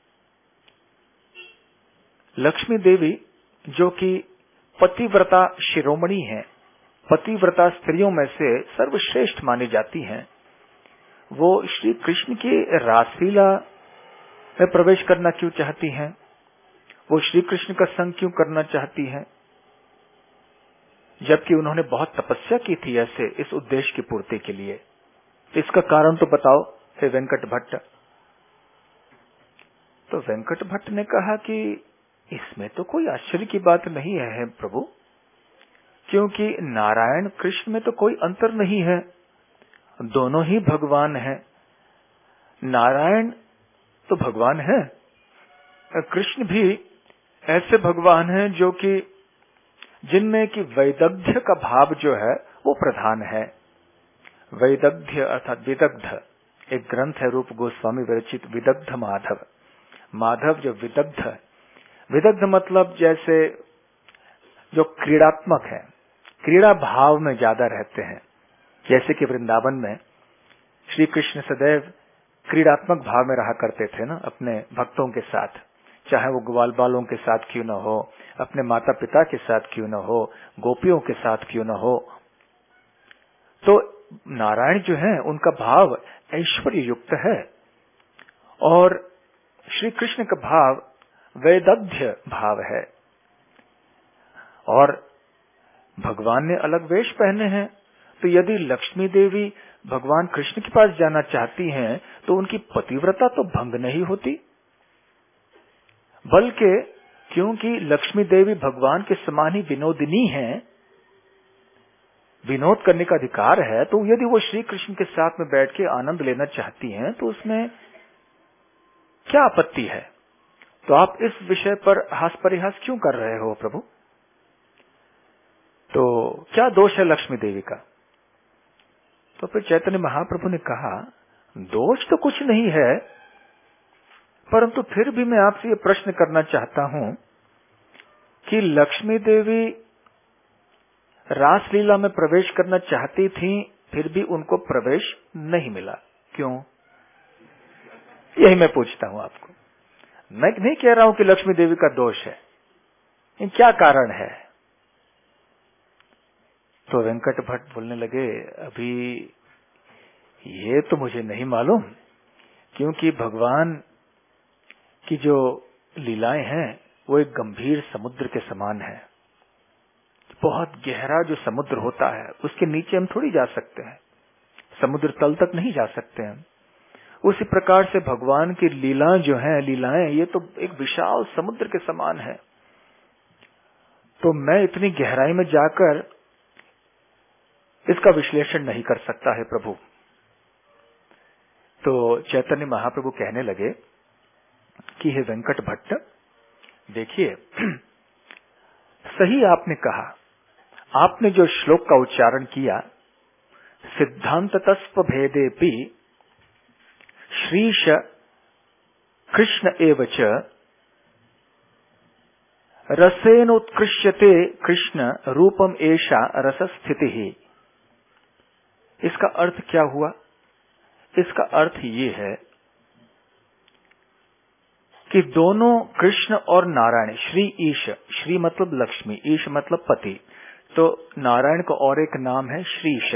लक्ष्मी देवी जो कि पतिव्रता शिरोमणि हैं, पतिव्रता स्त्रियों में से सर्वश्रेष्ठ मानी जाती हैं, वो श्री कृष्ण की रासलीला में प्रवेश करना क्यों चाहती हैं? वो श्री कृष्ण का संग क्यों करना चाहती हैं? जबकि उन्होंने बहुत तपस्या की थी ऐसे इस उद्देश्य की पूर्ति के लिए। इसका कारण तो बताओ हे वेंकट भट्ट। तो वेंकट भट्ट ने कहा कि इसमें तो कोई आश्चर्य की बात नहीं है, है प्रभु, क्योंकि नारायण कृष्ण में तो कोई अंतर नहीं है, दोनों ही भगवान हैं। नारायण तो भगवान है, कृष्ण भी ऐसे भगवान हैं जो कि जिनमें कि वैदग्ध्य का भाव जो है वो प्रधान है। वैदग्ध्य अर्थात विदग्ध, एक ग्रंथ है रूप गोस्वामी विरचित विदग्ध माधव। माधव जो विदग्ध, विदग्ध मतलब जैसे जो क्रीड़ात्मक है, क्रीड़ा भाव में ज्यादा रहते हैं। जैसे कि वृंदावन में श्री कृष्ण सदैव क्रीड़ात्मक भाव में रहा करते थे ना अपने भक्तों के साथ, चाहे वो ग्वाल बालों के साथ क्यों न हो, अपने माता पिता के साथ क्यों न हो, गोपियों के साथ क्यों न हो। तो नारायण जो है उनका भाव ऐश्वर्य युक्त है और श्री कृष्ण का भाव वैदग्ध्य भाव है। और भगवान ने अलग वेश पहने हैं, तो यदि लक्ष्मी देवी भगवान कृष्ण के पास जाना चाहती हैं तो उनकी पतिव्रता तो भंग नहीं होती, बल्कि क्योंकि लक्ष्मी देवी भगवान के समान ही विनोदिनी हैं, विनोद करने का अधिकार है, तो यदि वो श्री कृष्ण के साथ में बैठ के आनंद लेना चाहती हैं तो उसमें क्या आपत्ति है। तो आप इस विषय पर हास परिहास क्यों कर रहे हो प्रभु? तो क्या दोष है लक्ष्मी देवी का? तो फिर चैतन्य महाप्रभु ने कहा, दोष तो कुछ नहीं है, परंतु फिर भी मैं आपसे ये प्रश्न करना चाहता हूं कि लक्ष्मी देवी रासलीला में प्रवेश करना चाहती थी, फिर भी उनको प्रवेश नहीं मिला, क्यों? यही मैं पूछता हूं आपको। मैं नहीं कह रहा हूं कि लक्ष्मी देवी का दोष है, क्या कारण है? तो वेंकट भट्ट बोलने लगे, अभी ये तो मुझे नहीं मालूम, क्योंकि भगवान की जो लीलाएं हैं वो एक गंभीर समुद्र के समान है। बहुत गहरा जो समुद्र होता है उसके नीचे हम थोड़ी जा सकते हैं, समुद्र तल तक नहीं जा सकते हैं। उसी प्रकार से भगवान की लीलाएं जो हैं, लीलाएं ये तो एक विशाल समुद्र के समान है। तो मैं इतनी गहराई में जाकर इसका विश्लेषण नहीं कर सकता है प्रभु। तो चैतन्य महाप्रभु कहने लगे कि हे वेंकट भट्ट, देखिए सही आपने कहा, आपने जो श्लोक का उच्चारण किया, सिद्धांततस्व भेदेपि श्रीश कृष्ण एव च रसेनोत्कृष्यते कृष्ण रूपम एषा रसस्थितिः। इसका अर्थ क्या हुआ? इसका अर्थ ये है कि दोनों कृष्ण और नारायण, श्री ईश, श्री मतलब लक्ष्मी, ईश मतलब पति, तो नारायण का और एक नाम है श्रीश।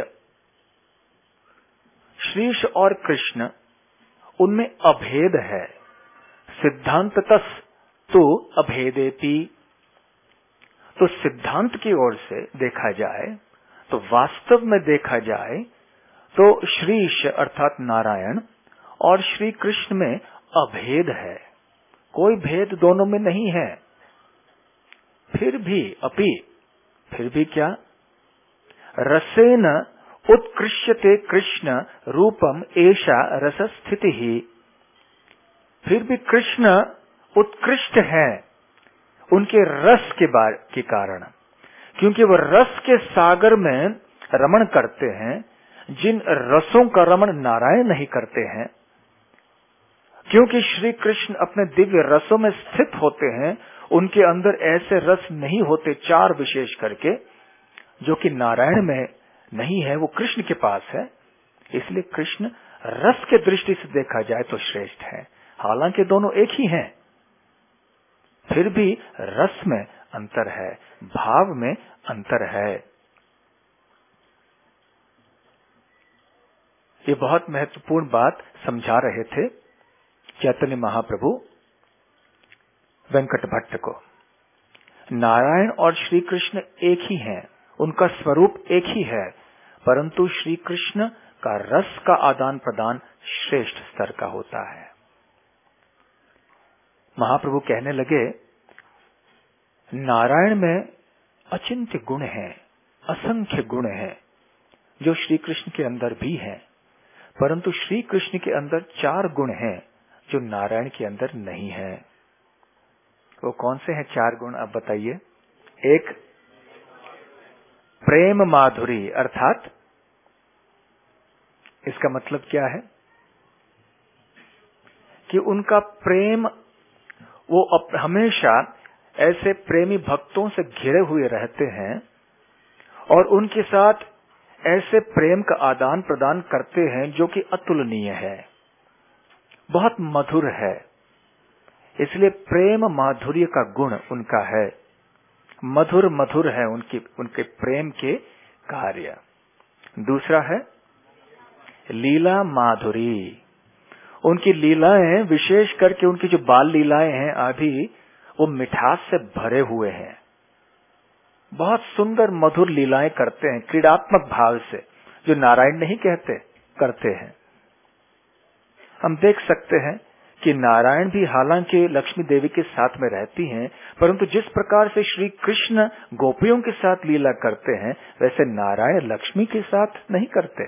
श्रीश और कृष्ण उनमें अभेद है। सिद्धांततः तो अभेदेति, तो सिद्धांत की ओर से देखा जाए, तो वास्तव में देखा जाए तो श्रीश अर्थात नारायण और श्री कृष्ण में अभेद है, कोई भेद दोनों में नहीं है। फिर भी अपि, फिर भी क्या? रसेन उत्कृष्यते कृष्ण रूपम एषा रसस्थितिः। फिर भी कृष्ण उत्कृष्ट है उनके रस के बार के कारण, क्योंकि वो रस के सागर में रमण करते हैं, जिन रसों का रमण नारायण नहीं करते हैं। क्योंकि श्री कृष्ण अपने दिव्य रसों में स्थित होते हैं, उनके अंदर ऐसे रस नहीं होते, चार विशेष करके, जो कि नारायण में नहीं है, वो कृष्ण के पास है। इसलिए कृष्ण रस के दृष्टि से देखा जाए तो श्रेष्ठ है, हालांकि दोनों एक ही हैं, फिर भी रस में अंतर है, भाव में अंतर है। ये बहुत महत्वपूर्ण बात समझा रहे थे चैतन्य महाप्रभु वेंकट भट्ट को। नारायण और श्री कृष्ण एक ही हैं, उनका स्वरूप एक ही है, परंतु श्री कृष्ण का रस का आदान प्रदान श्रेष्ठ स्तर का होता है। महाप्रभु कहने लगे, नारायण में अचिंत्य गुण हैं, असंख्य गुण हैं, जो श्री कृष्ण के अंदर भी हैं, परंतु श्री कृष्ण के अंदर चार गुण हैं जो नारायण के अंदर नहीं है। वो कौन से हैं चार गुण, आप बताइए। एक, प्रेम माधुरी, अर्थात इसका मतलब क्या है कि उनका प्रेम, वो हमेशा ऐसे प्रेमी भक्तों से घिरे हुए रहते हैं और उनके साथ ऐसे प्रेम का आदान प्रदान करते हैं जो कि अतुलनीय है, बहुत मधुर है। इसलिए प्रेम माधुर्य का गुण उनका है, मधुर मधुर है उनकी उनके प्रेम के कार्य। दूसरा है लीला माधुरी, उनकी लीलाएं, विशेष करके उनकी जो बाल लीलाएं हैं आदि, वो मिठास से भरे हुए हैं, बहुत सुंदर मधुर लीलाएं करते हैं, क्रीडात्मक भाव से, जो नारायण नहीं कहते, करते हैं। हम देख सकते हैं कि नारायण भी हालांकि लक्ष्मी देवी के साथ में रहती हैं, परंतु जिस प्रकार से श्री कृष्ण गोपियों के साथ लीला करते हैं, वैसे नारायण लक्ष्मी के साथ नहीं करते।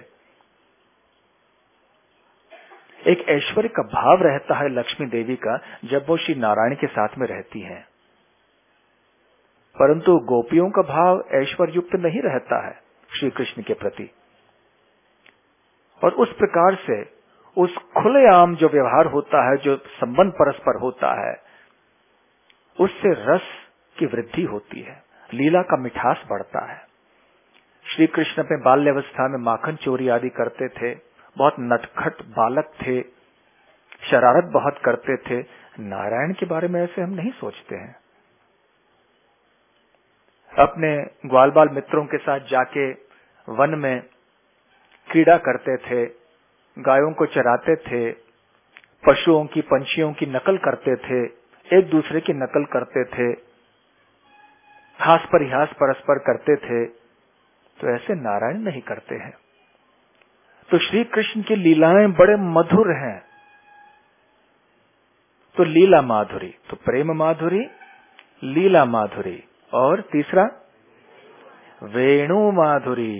एक ऐश्वर्य का भाव रहता है लक्ष्मी देवी का जब वो श्री नारायण के साथ में रहती हैं, परंतु गोपियों का भाव ऐश्वर्य युक्त नहीं रहता है श्री कृष्ण के प्रति। और उस प्रकार से उस खुलेआम जो व्यवहार होता है, जो संबंध परस्पर होता है, उससे रस की वृद्धि होती है, लीला का मिठास बढ़ता है। श्री कृष्ण अपने बाल्यावस्था में माखन चोरी आदि करते थे, बहुत नटखट बालक थे, शरारत बहुत करते थे। नारायण के बारे में ऐसे हम नहीं सोचते हैं। अपने ग्वाल बाल मित्रों के साथ जाके वन में क्रीड़ा करते थे, गायों को चराते थे, पशुओं की, पंछियों की नकल करते थे, एक दूसरे की नकल करते थे, हास परिहास परस्पर करते थे। तो ऐसे नारायण नहीं करते हैं। तो श्री कृष्ण की लीलाएं बड़े मधुर हैं। तो लीला माधुरी, तो प्रेम माधुरी, लीला माधुरी, और तीसरा वेणु माधुरी।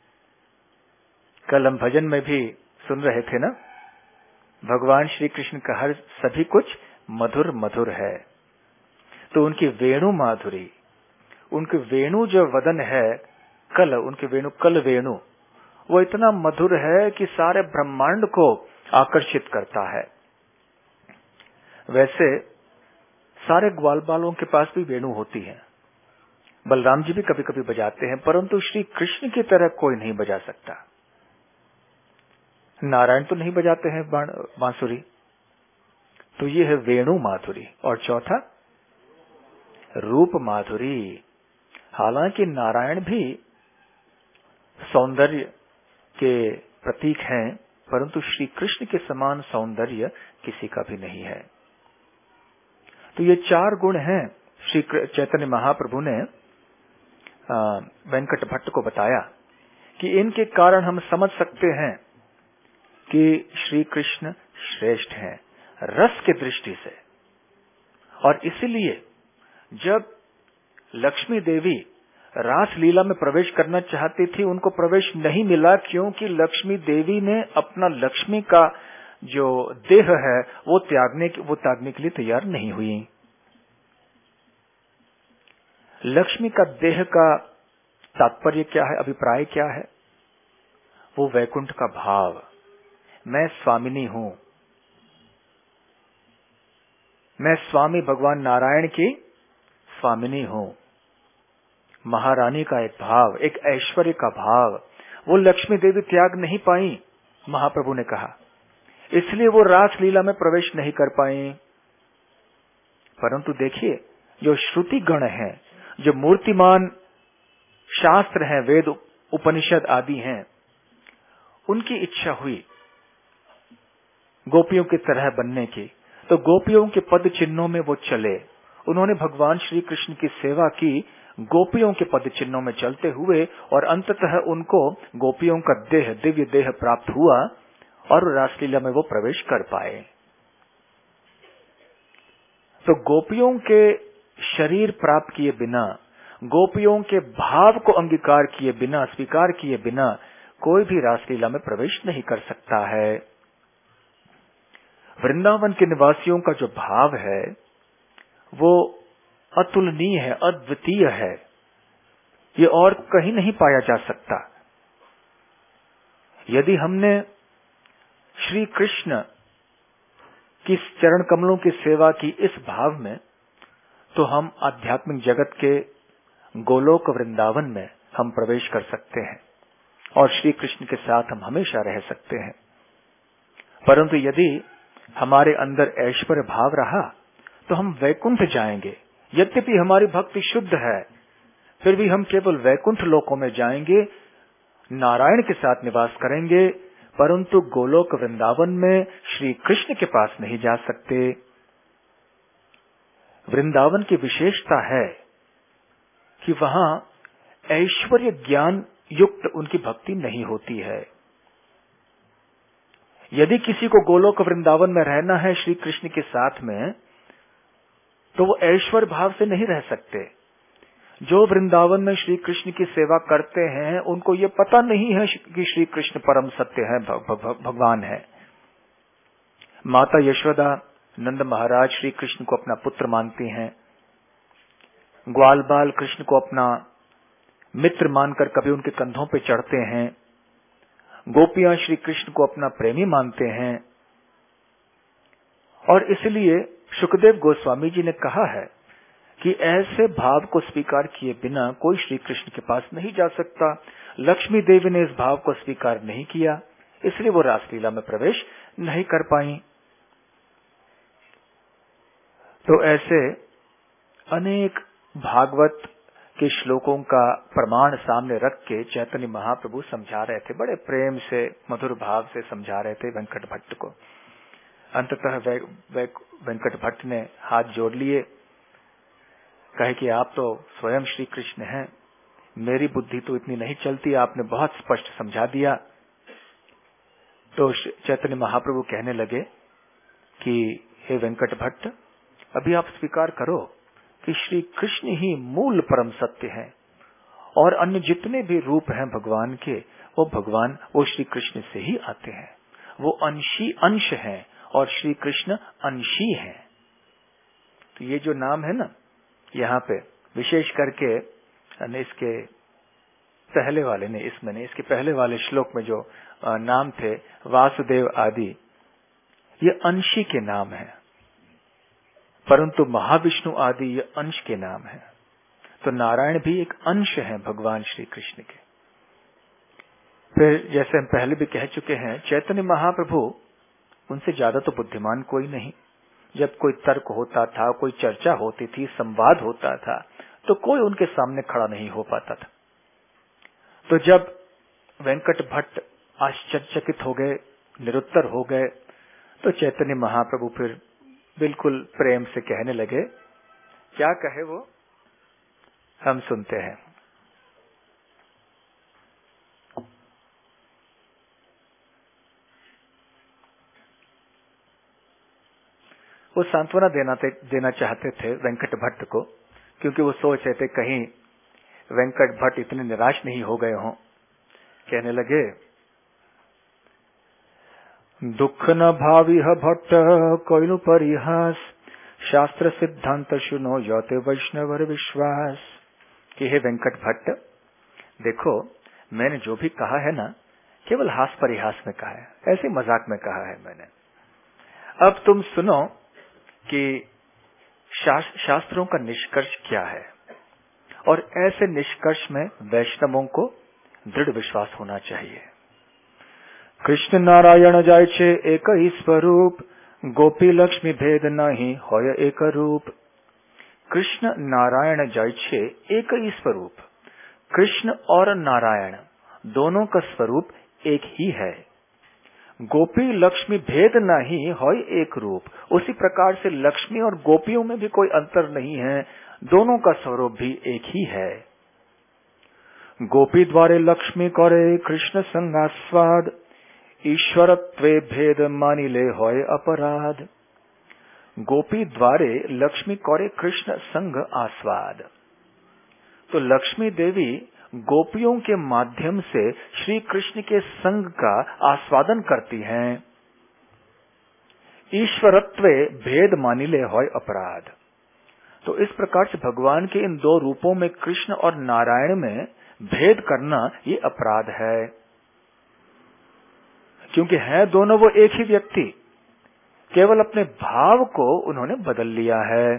कल हम भजन में भी सुन रहे थे ना, भगवान श्री कृष्ण का हर सभी कुछ मधुर मधुर है। तो उनकी वेणु माधुरी, उनके वेणु जो वदन है, कल उनके वेणु, कल वेणु, वो इतना मधुर है कि सारे ब्रह्मांड को आकर्षित करता है। वैसे सारे ग्वाल बालों के पास भी वेणु होती है, बलराम जी भी कभी कभी बजाते हैं, परंतु श्री कृष्ण की तरह कोई नहीं बजा सकता। नारायण तो नहीं बजाते हैं बांसुरी। तो ये है वेणु माधुरी। और चौथा रूप माधुरी। हालांकि नारायण भी सौंदर्य के प्रतीक हैं, परंतु श्री कृष्ण के समान सौंदर्य किसी का भी नहीं है। तो ये चार गुण हैं श्री चैतन्य महाप्रभु ने वेंकट भट्ट को बताया कि इनके कारण हम समझ सकते हैं कि श्री कृष्ण श्रेष्ठ हैं रस के दृष्टि से। और इसलिए जब लक्ष्मी देवी रासलीला में प्रवेश करना चाहती थी, उनको प्रवेश नहीं मिला, क्योंकि लक्ष्मी देवी ने अपना लक्ष्मी का जो देह है वो त्यागने वो त्यागने के लिए तैयार नहीं हुई। लक्ष्मी का देह का तात्पर्य क्या है, अभिप्राय क्या है? वो वैकुंठ का भाव, मैं स्वामिनी हूं, मैं स्वामी भगवान नारायण की स्वामिनी हूं। महारानी का एक भाव, एक ऐश्वर्य का भाव, वो लक्ष्मी देवी त्याग नहीं पाई, महाप्रभु ने कहा, इसलिए वो रासलीला में प्रवेश नहीं कर पाई। परंतु देखिए, जो श्रुति गण हैं, जो मूर्तिमान शास्त्र हैं, वेद उपनिषद आदि हैं, उनकी इच्छा हुई गोपियों की तरह बनने की, तो गोपियों के पद चिन्हों में वो चले, उन्होंने भगवान श्री कृष्ण की सेवा की, गोपियों के पद चिन्हों में चलते हुए और अंततः उनको गोपियों का देह, दिव्य देह प्राप्त हुआ और रासलीला में वो प्रवेश कर पाए। तो गोपियों के शरीर प्राप्त किए बिना, गोपियों के भाव को अंगीकार किए बिना, स्वीकार किए बिना कोई भी रासलीला में प्रवेश नहीं कर सकता है। वृंदावन के निवासियों का जो भाव है वो अतुलनीय है, अद्वितीय है, ये और कहीं नहीं पाया जा सकता। यदि हमने श्री कृष्ण की चरण कमलों की सेवा की इस भाव में, तो हम आध्यात्मिक जगत के गोलोक वृंदावन में हम प्रवेश कर सकते हैं और श्री कृष्ण के साथ हम हमेशा रह सकते हैं। परंतु यदि हमारे अंदर ऐश्वर्य भाव रहा तो हम वैकुंठ जाएंगे। यद्यपि हमारी भक्ति शुद्ध है, फिर भी हम केवल वैकुंठ लोकों में जाएंगे, नारायण के साथ निवास करेंगे, परंतु गोलोक वृंदावन में श्री कृष्ण के पास नहीं जा सकते। वृंदावन की विशेषता है कि वहां ऐश्वर्य ज्ञान युक्त उनकी भक्ति नहीं होती है। यदि किसी को गोलोक वृंदावन में रहना है श्री कृष्ण के साथ में, तो वो ऐश्वर्य भाव से नहीं रह सकते। जो वृंदावन में श्री कृष्ण की सेवा करते हैं उनको ये पता नहीं है कि श्री कृष्ण परम सत्य है, भगवान है। माता यशोदा नंद महाराज श्री कृष्ण को अपना पुत्र मानती हैं। ग्वाल बाल कृष्ण को अपना मित्र मानकर कभी उनके कंधों पे चढ़ते हैं। गोपियां श्री कृष्ण को अपना प्रेमी मानते हैं और इसलिए शुकदेव गोस्वामी जी ने कहा है कि ऐसे भाव को स्वीकार किए बिना कोई श्री कृष्ण के पास नहीं जा सकता। लक्ष्मी देवी ने इस भाव को स्वीकार नहीं किया, इसलिए वो रासलीला में प्रवेश नहीं कर पाई। तो ऐसे अनेक भागवत के श्लोकों का प्रमाण सामने रख के चैतन्य महाप्रभु समझा रहे थे, बड़े प्रेम से मधुर भाव से समझा रहे थे वेंकट भट्ट को। अंततः वे, वे, वेंकट भट्ट ने हाथ जोड़ लिए, कहे कि आप तो स्वयं श्री कृष्ण हैं, मेरी बुद्धि तो इतनी नहीं चलती, आपने बहुत स्पष्ट समझा दिया। तो चैतन्य महाप्रभु कहने लगे कि हे वेंकट भट्ट, अभी आप स्वीकार करो कि श्री कृष्ण ही मूल परम सत्य है और अन्य जितने भी रूप हैं भगवान के, वो भगवान वो श्री कृष्ण से ही आते हैं। वो अंशी अंश हैं और श्री कृष्ण अंशी हैं। तो ये जो नाम है ना, यहाँ पे विशेष करके इसके पहले वाले ने इसमें ने इसके पहले वाले श्लोक में जो नाम थे वासुदेव आदि, ये अंशी के नाम है, परंतु महाविष्णु आदि ये अंश के नाम है। तो नारायण भी एक अंश है भगवान श्री कृष्ण के। फिर जैसे हम पहले भी कह चुके हैं, चैतन्य महाप्रभु उनसे ज्यादा तो बुद्धिमान कोई नहीं। जब कोई तर्क होता था, कोई चर्चा होती थी, संवाद होता था, तो कोई उनके सामने खड़ा नहीं हो पाता था। तो जब वेंकट भट्ट आश्चर्यचकित हो गए, निरुत्तर हो गए, तो चैतन्य महाप्रभु फिर बिल्कुल प्रेम से कहने लगे। क्या कहे वो, हम सुनते हैं। वो सांत्वना देना देना चाहते थे वेंकट भट्ट को, क्योंकि वो सोच रहे थे कहीं वेंकट भट्ट इतने निराश नहीं हो गए हों। कहने लगे, दुख न भावी भट्ट कोइनु परिहास, शास्त्र सिद्धांत सुनो योते वैष्णवर विश्वास। कि हे वेंकट भट्ट, देखो मैंने जो भी कहा है ना, केवल हास परिहास में कहा है, ऐसे मजाक में कहा है मैंने। अब तुम सुनो कि शास्त्रों का निष्कर्ष क्या है, और ऐसे निष्कर्ष में वैष्णवों को दृढ़ विश्वास होना चाहिए। कृष्ण नारायण जाय छे एक ही स्वरूप, गोपी लक्ष्मी भेद नहीं होय एक रूप। कृष्ण नारायण जाय छे एक ही स्वरूप, कृष्ण और नारायण दोनों का स्वरूप एक ही है। गोपी लक्ष्मी भेद नहीं होय एक रूप, उसी प्रकार से लक्ष्मी और गोपियों में भी कोई अंतर नहीं है, दोनों का स्वरूप भी एक ही है। गोपी द्वारे लक्ष्मी करे कृष्ण संगास्वाद, ईश्वरत्वे भेद मानिले होय अपराध। गोपी द्वारे लक्ष्मी करे कृष्ण संग आस्वाद। तो लक्ष्मी देवी गोपियों के माध्यम से श्री कृष्ण के संग का आस्वादन करती हैं। ईश्वरत्वे भेद मानिले होय अपराध। तो इस प्रकार से भगवान के इन दो रूपों में कृष्ण और नारायण में भेद करना ये अपराध है, क्योंकि है दोनों वो एक ही व्यक्ति, केवल अपने भाव को उन्होंने बदल लिया है।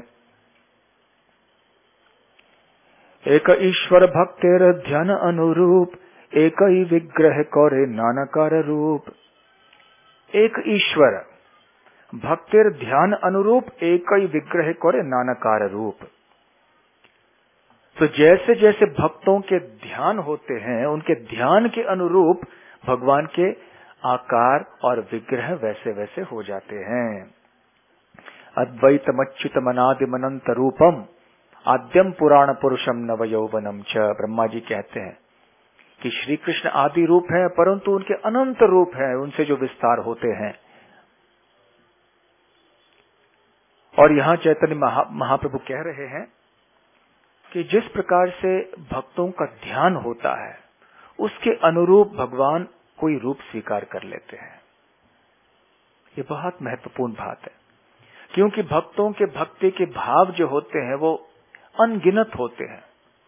एक ईश्वर भक्तेर ध्यान अनुरूप, एक ही विग्रह करे नानाकार रूप। एक ईश्वर भक्तेर ध्यान अनुरूप, एक ही विग्रह करे नानाकार रूप। तो जैसे जैसे भक्तों के ध्यान होते हैं, उनके ध्यान के अनुरूप भगवान के आकार और विग्रह वैसे वैसे हो जाते हैं। अद्वैतमच्युतम अनादिमनंत रूपम आद्यम पुराण पुरुषम नव यौवनम च। ब्रह्मा जी कहते हैं कि श्री कृष्ण आदि रूप है, परंतु उनके अनंत रूप है, उनसे जो विस्तार होते हैं। और यहाँ चैतन्य महा, महाप्रभु कह रहे हैं कि जिस प्रकार से भक्तों का ध्यान होता है, उसके अनुरूप भगवान कोई रूप स्वीकार कर लेते हैं। ये बहुत महत्वपूर्ण बात है, क्योंकि भक्तों के भक्ति के भाव जो होते हैं वो अनगिनत होते हैं।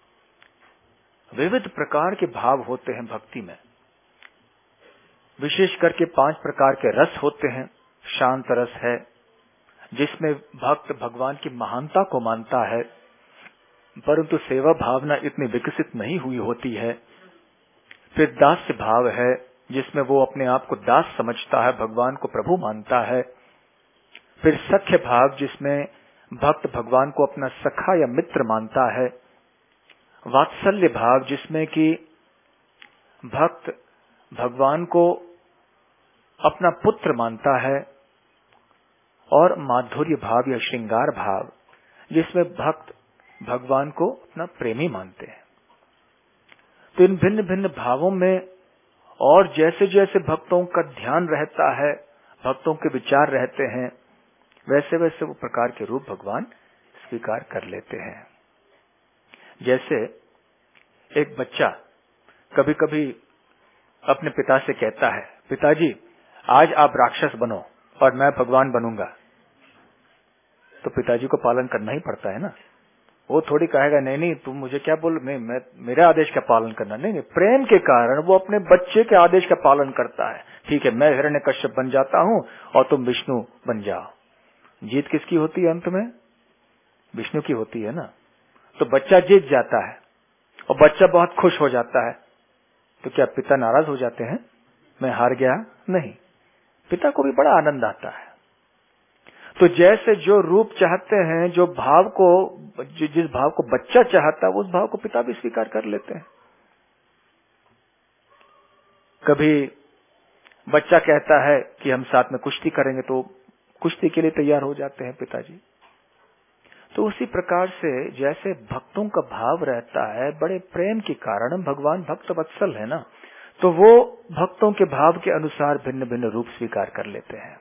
विविध प्रकार के भाव होते हैं भक्ति में। विशेष करके पांच प्रकार के रस होते हैं। शांत रस है, जिसमें भक्त भगवान की महानता को मानता है, परंतु सेवा भावना इतनी विकसित नहीं हुई होती है। फिर दास्य भाव है, जिसमें वो अपने आप को दास समझता है, भगवान को प्रभु मानता है। फिर सख्य भाव, जिसमें भक्त भगवान को अपना सखा या मित्र मानता है। वात्सल्य भाव, जिसमें कि भक्त भगवान को अपना पुत्र मानता है। और माधुर्य भाव या श्रृंगार भाव, जिसमें भक्त भगवान को अपना प्रेमी मानते हैं। तो इन भिन्न भिन्न भावों में और जैसे जैसे भक्तों का ध्यान रहता है, भक्तों के विचार रहते हैं, वैसे वैसे वो प्रकार के रूप भगवान स्वीकार कर लेते हैं। जैसे एक बच्चा कभी कभी अपने पिता से कहता है, पिताजी आज आप राक्षस बनो और मैं भगवान बनूंगा। तो पिताजी को पालन करना ही पड़ता है ना। वो थोड़ी कहेगा नहीं नहीं तुम मुझे क्या बोल, मैं, मैं मेरे आदेश का पालन करना। नहीं नहीं, प्रेम के कारण वो अपने बच्चे के आदेश का पालन करता है। ठीक है, मैं हिरण्यकश्यप बन जाता हूँ और तुम विष्णु बन जाओ। जीत किसकी होती है? अंत में विष्णु की होती है ना। तो बच्चा जीत जाता है और बच्चा बहुत खुश हो जाता है। तो क्या पिता नाराज हो जाते हैं, मैं हार गया? नहीं, पिता को भी बड़ा आनंद आता है। तो जैसे जो रूप चाहते हैं, जो भाव को, जिस भाव को बच्चा चाहता है, उस भाव को पिता भी स्वीकार कर लेते हैं। कभी बच्चा कहता है कि हम साथ में कुश्ती करेंगे, तो कुश्ती के लिए तैयार हो जाते हैं पिताजी। तो उसी प्रकार से जैसे भक्तों का भाव रहता है, बड़े प्रेम के कारण, भगवान भक्त वत्सल है ना, तो वो भक्तों के भाव के अनुसार भिन्न भिन्न रूप स्वीकार कर लेते हैं।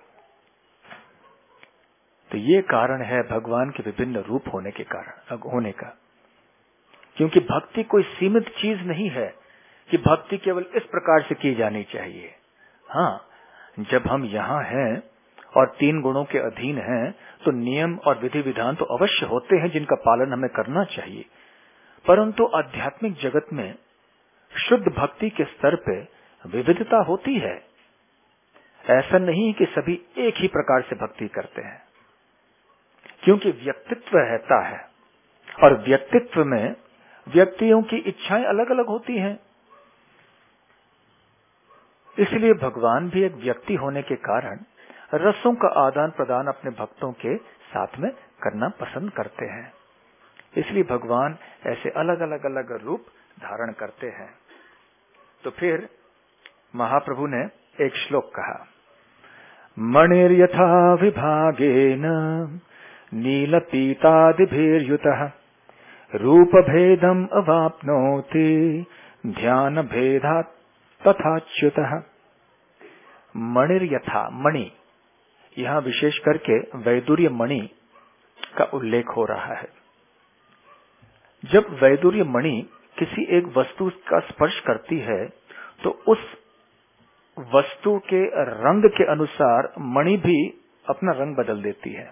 तो ये कारण है भगवान के विभिन्न रूप होने के कारण होने का। क्योंकि भक्ति कोई सीमित चीज नहीं है कि भक्ति केवल इस प्रकार से की जानी चाहिए। हाँ, जब हम यहाँ हैं और तीन गुणों के अधीन हैं, तो नियम और विधि विधान तो अवश्य होते हैं जिनका पालन हमें करना चाहिए। परंतु आध्यात्मिक जगत में शुद्ध भक्ति के स्तर पे विविधता होती है। ऐसा नहीं कि सभी एक ही प्रकार से भक्ति करते हैं, क्योंकि व्यक्तित्व रहता है और व्यक्तित्व में व्यक्तियों की इच्छाएं अलग अलग होती हैं। इसलिए भगवान भी एक व्यक्ति होने के कारण रसों का आदान प्रदान अपने भक्तों के साथ में करना पसंद करते हैं। इसलिए भगवान ऐसे अलग अलग अलग रूप धारण करते हैं। तो फिर महाप्रभु ने एक श्लोक कहा, मणिर्यथा विभागेन नीलपीतादिभिर्युतः रूप भेदम अवाप्नोति ध्यान भेदात् तथाच्युतः। मणिर यथा, मणि, यहाँ विशेष करके वैदुर्य मणि का उल्लेख हो रहा है। जब वैदुर्य मणि किसी एक वस्तु का स्पर्श करती है तो उस वस्तु के रंग के अनुसार मणि भी अपना रंग बदल देती है।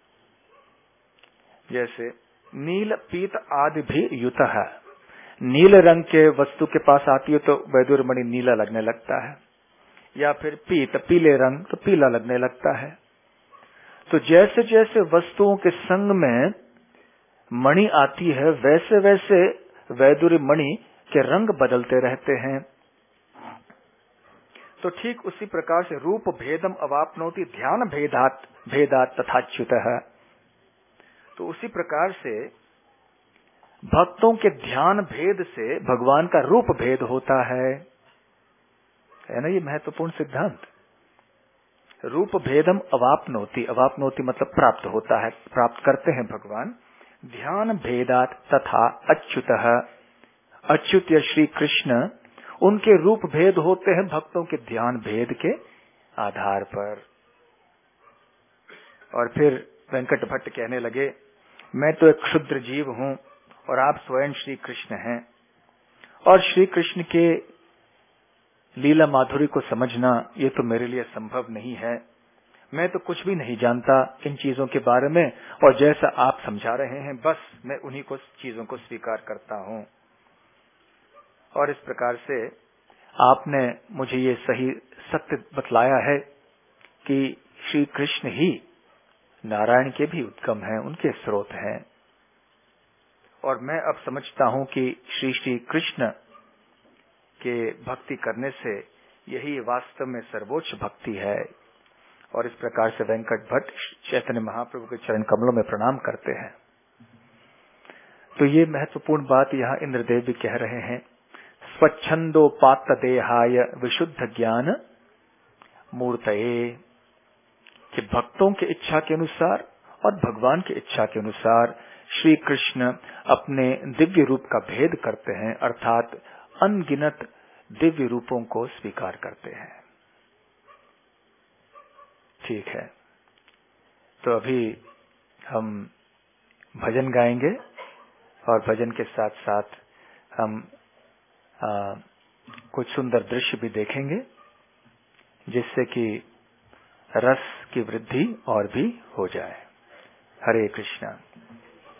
जैसे नील पीत आदि भी युतः है, नील रंग के वस्तु के पास आती है तो वैदुर्य मणि नीला लगने लगता है, या फिर पीत पीले रंग तो पीला लगने लगता है। तो जैसे जैसे वस्तुओं के संग में मणि आती है वैसे वैसे वैदुर्य मणि के रंग बदलते रहते हैं। तो ठीक उसी प्रकार से रूप भेदम अवाप्नोति ध्यान भेदात भेदात तथाच्युतः। तो उसी प्रकार से भक्तों के ध्यान भेद से भगवान का रूप भेद होता है, है ना? ये महत्वपूर्ण सिद्धांत। रूप भेदम अवाप्नोति, अवाप्नोति मतलब प्राप्त होता है, प्राप्त करते हैं भगवान। ध्यान भेदात तथा अच्युतः, अच्युत या श्री कृष्ण, उनके रूप भेद होते हैं भक्तों के ध्यान भेद के आधार पर। और फिर वेंकट भट्ट कहने लगे, मैं तो एक क्षुद्र जीव हूं और आप स्वयं श्री कृष्ण हैं, और श्री कृष्ण के लीला माधुरी को समझना ये तो मेरे लिए संभव नहीं है। मैं तो कुछ भी नहीं जानता इन चीजों के बारे में, और जैसा आप समझा रहे हैं बस मैं उन्हीं को चीजों को स्वीकार करता हूं। और इस प्रकार से आपने मुझे ये सही सत्य बतलाया है कि श्री कृष्ण ही नारायण के भी उत्तम हैं, उनके स्रोत हैं। और मैं अब समझता हूं कि श्री श्री कृष्ण के भक्ति करने से यही वास्तव में सर्वोच्च भक्ति है। और इस प्रकार से वेंकट भट्ट चैतन्य महाप्रभु के चरण कमलों में प्रणाम करते हैं। तो ये महत्वपूर्ण बात यहाँ इंद्रदेव भी कह रहे हैं। स्वच्छंदोपात्त देहाय विशुद्ध ज्ञान मूर्तये, कि भक्तों की इच्छा के अनुसार और भगवान की इच्छा के अनुसार श्री कृष्ण अपने दिव्य रूप का भेद करते हैं, अर्थात अनगिनत दिव्य रूपों को स्वीकार करते हैं। ठीक है, तो अभी हम भजन गाएंगे और भजन के साथ साथ हम आ, कुछ सुंदर दृश्य भी देखेंगे जिससे कि रस की वृद्धि और भी हो जाए। हरे कृष्णा।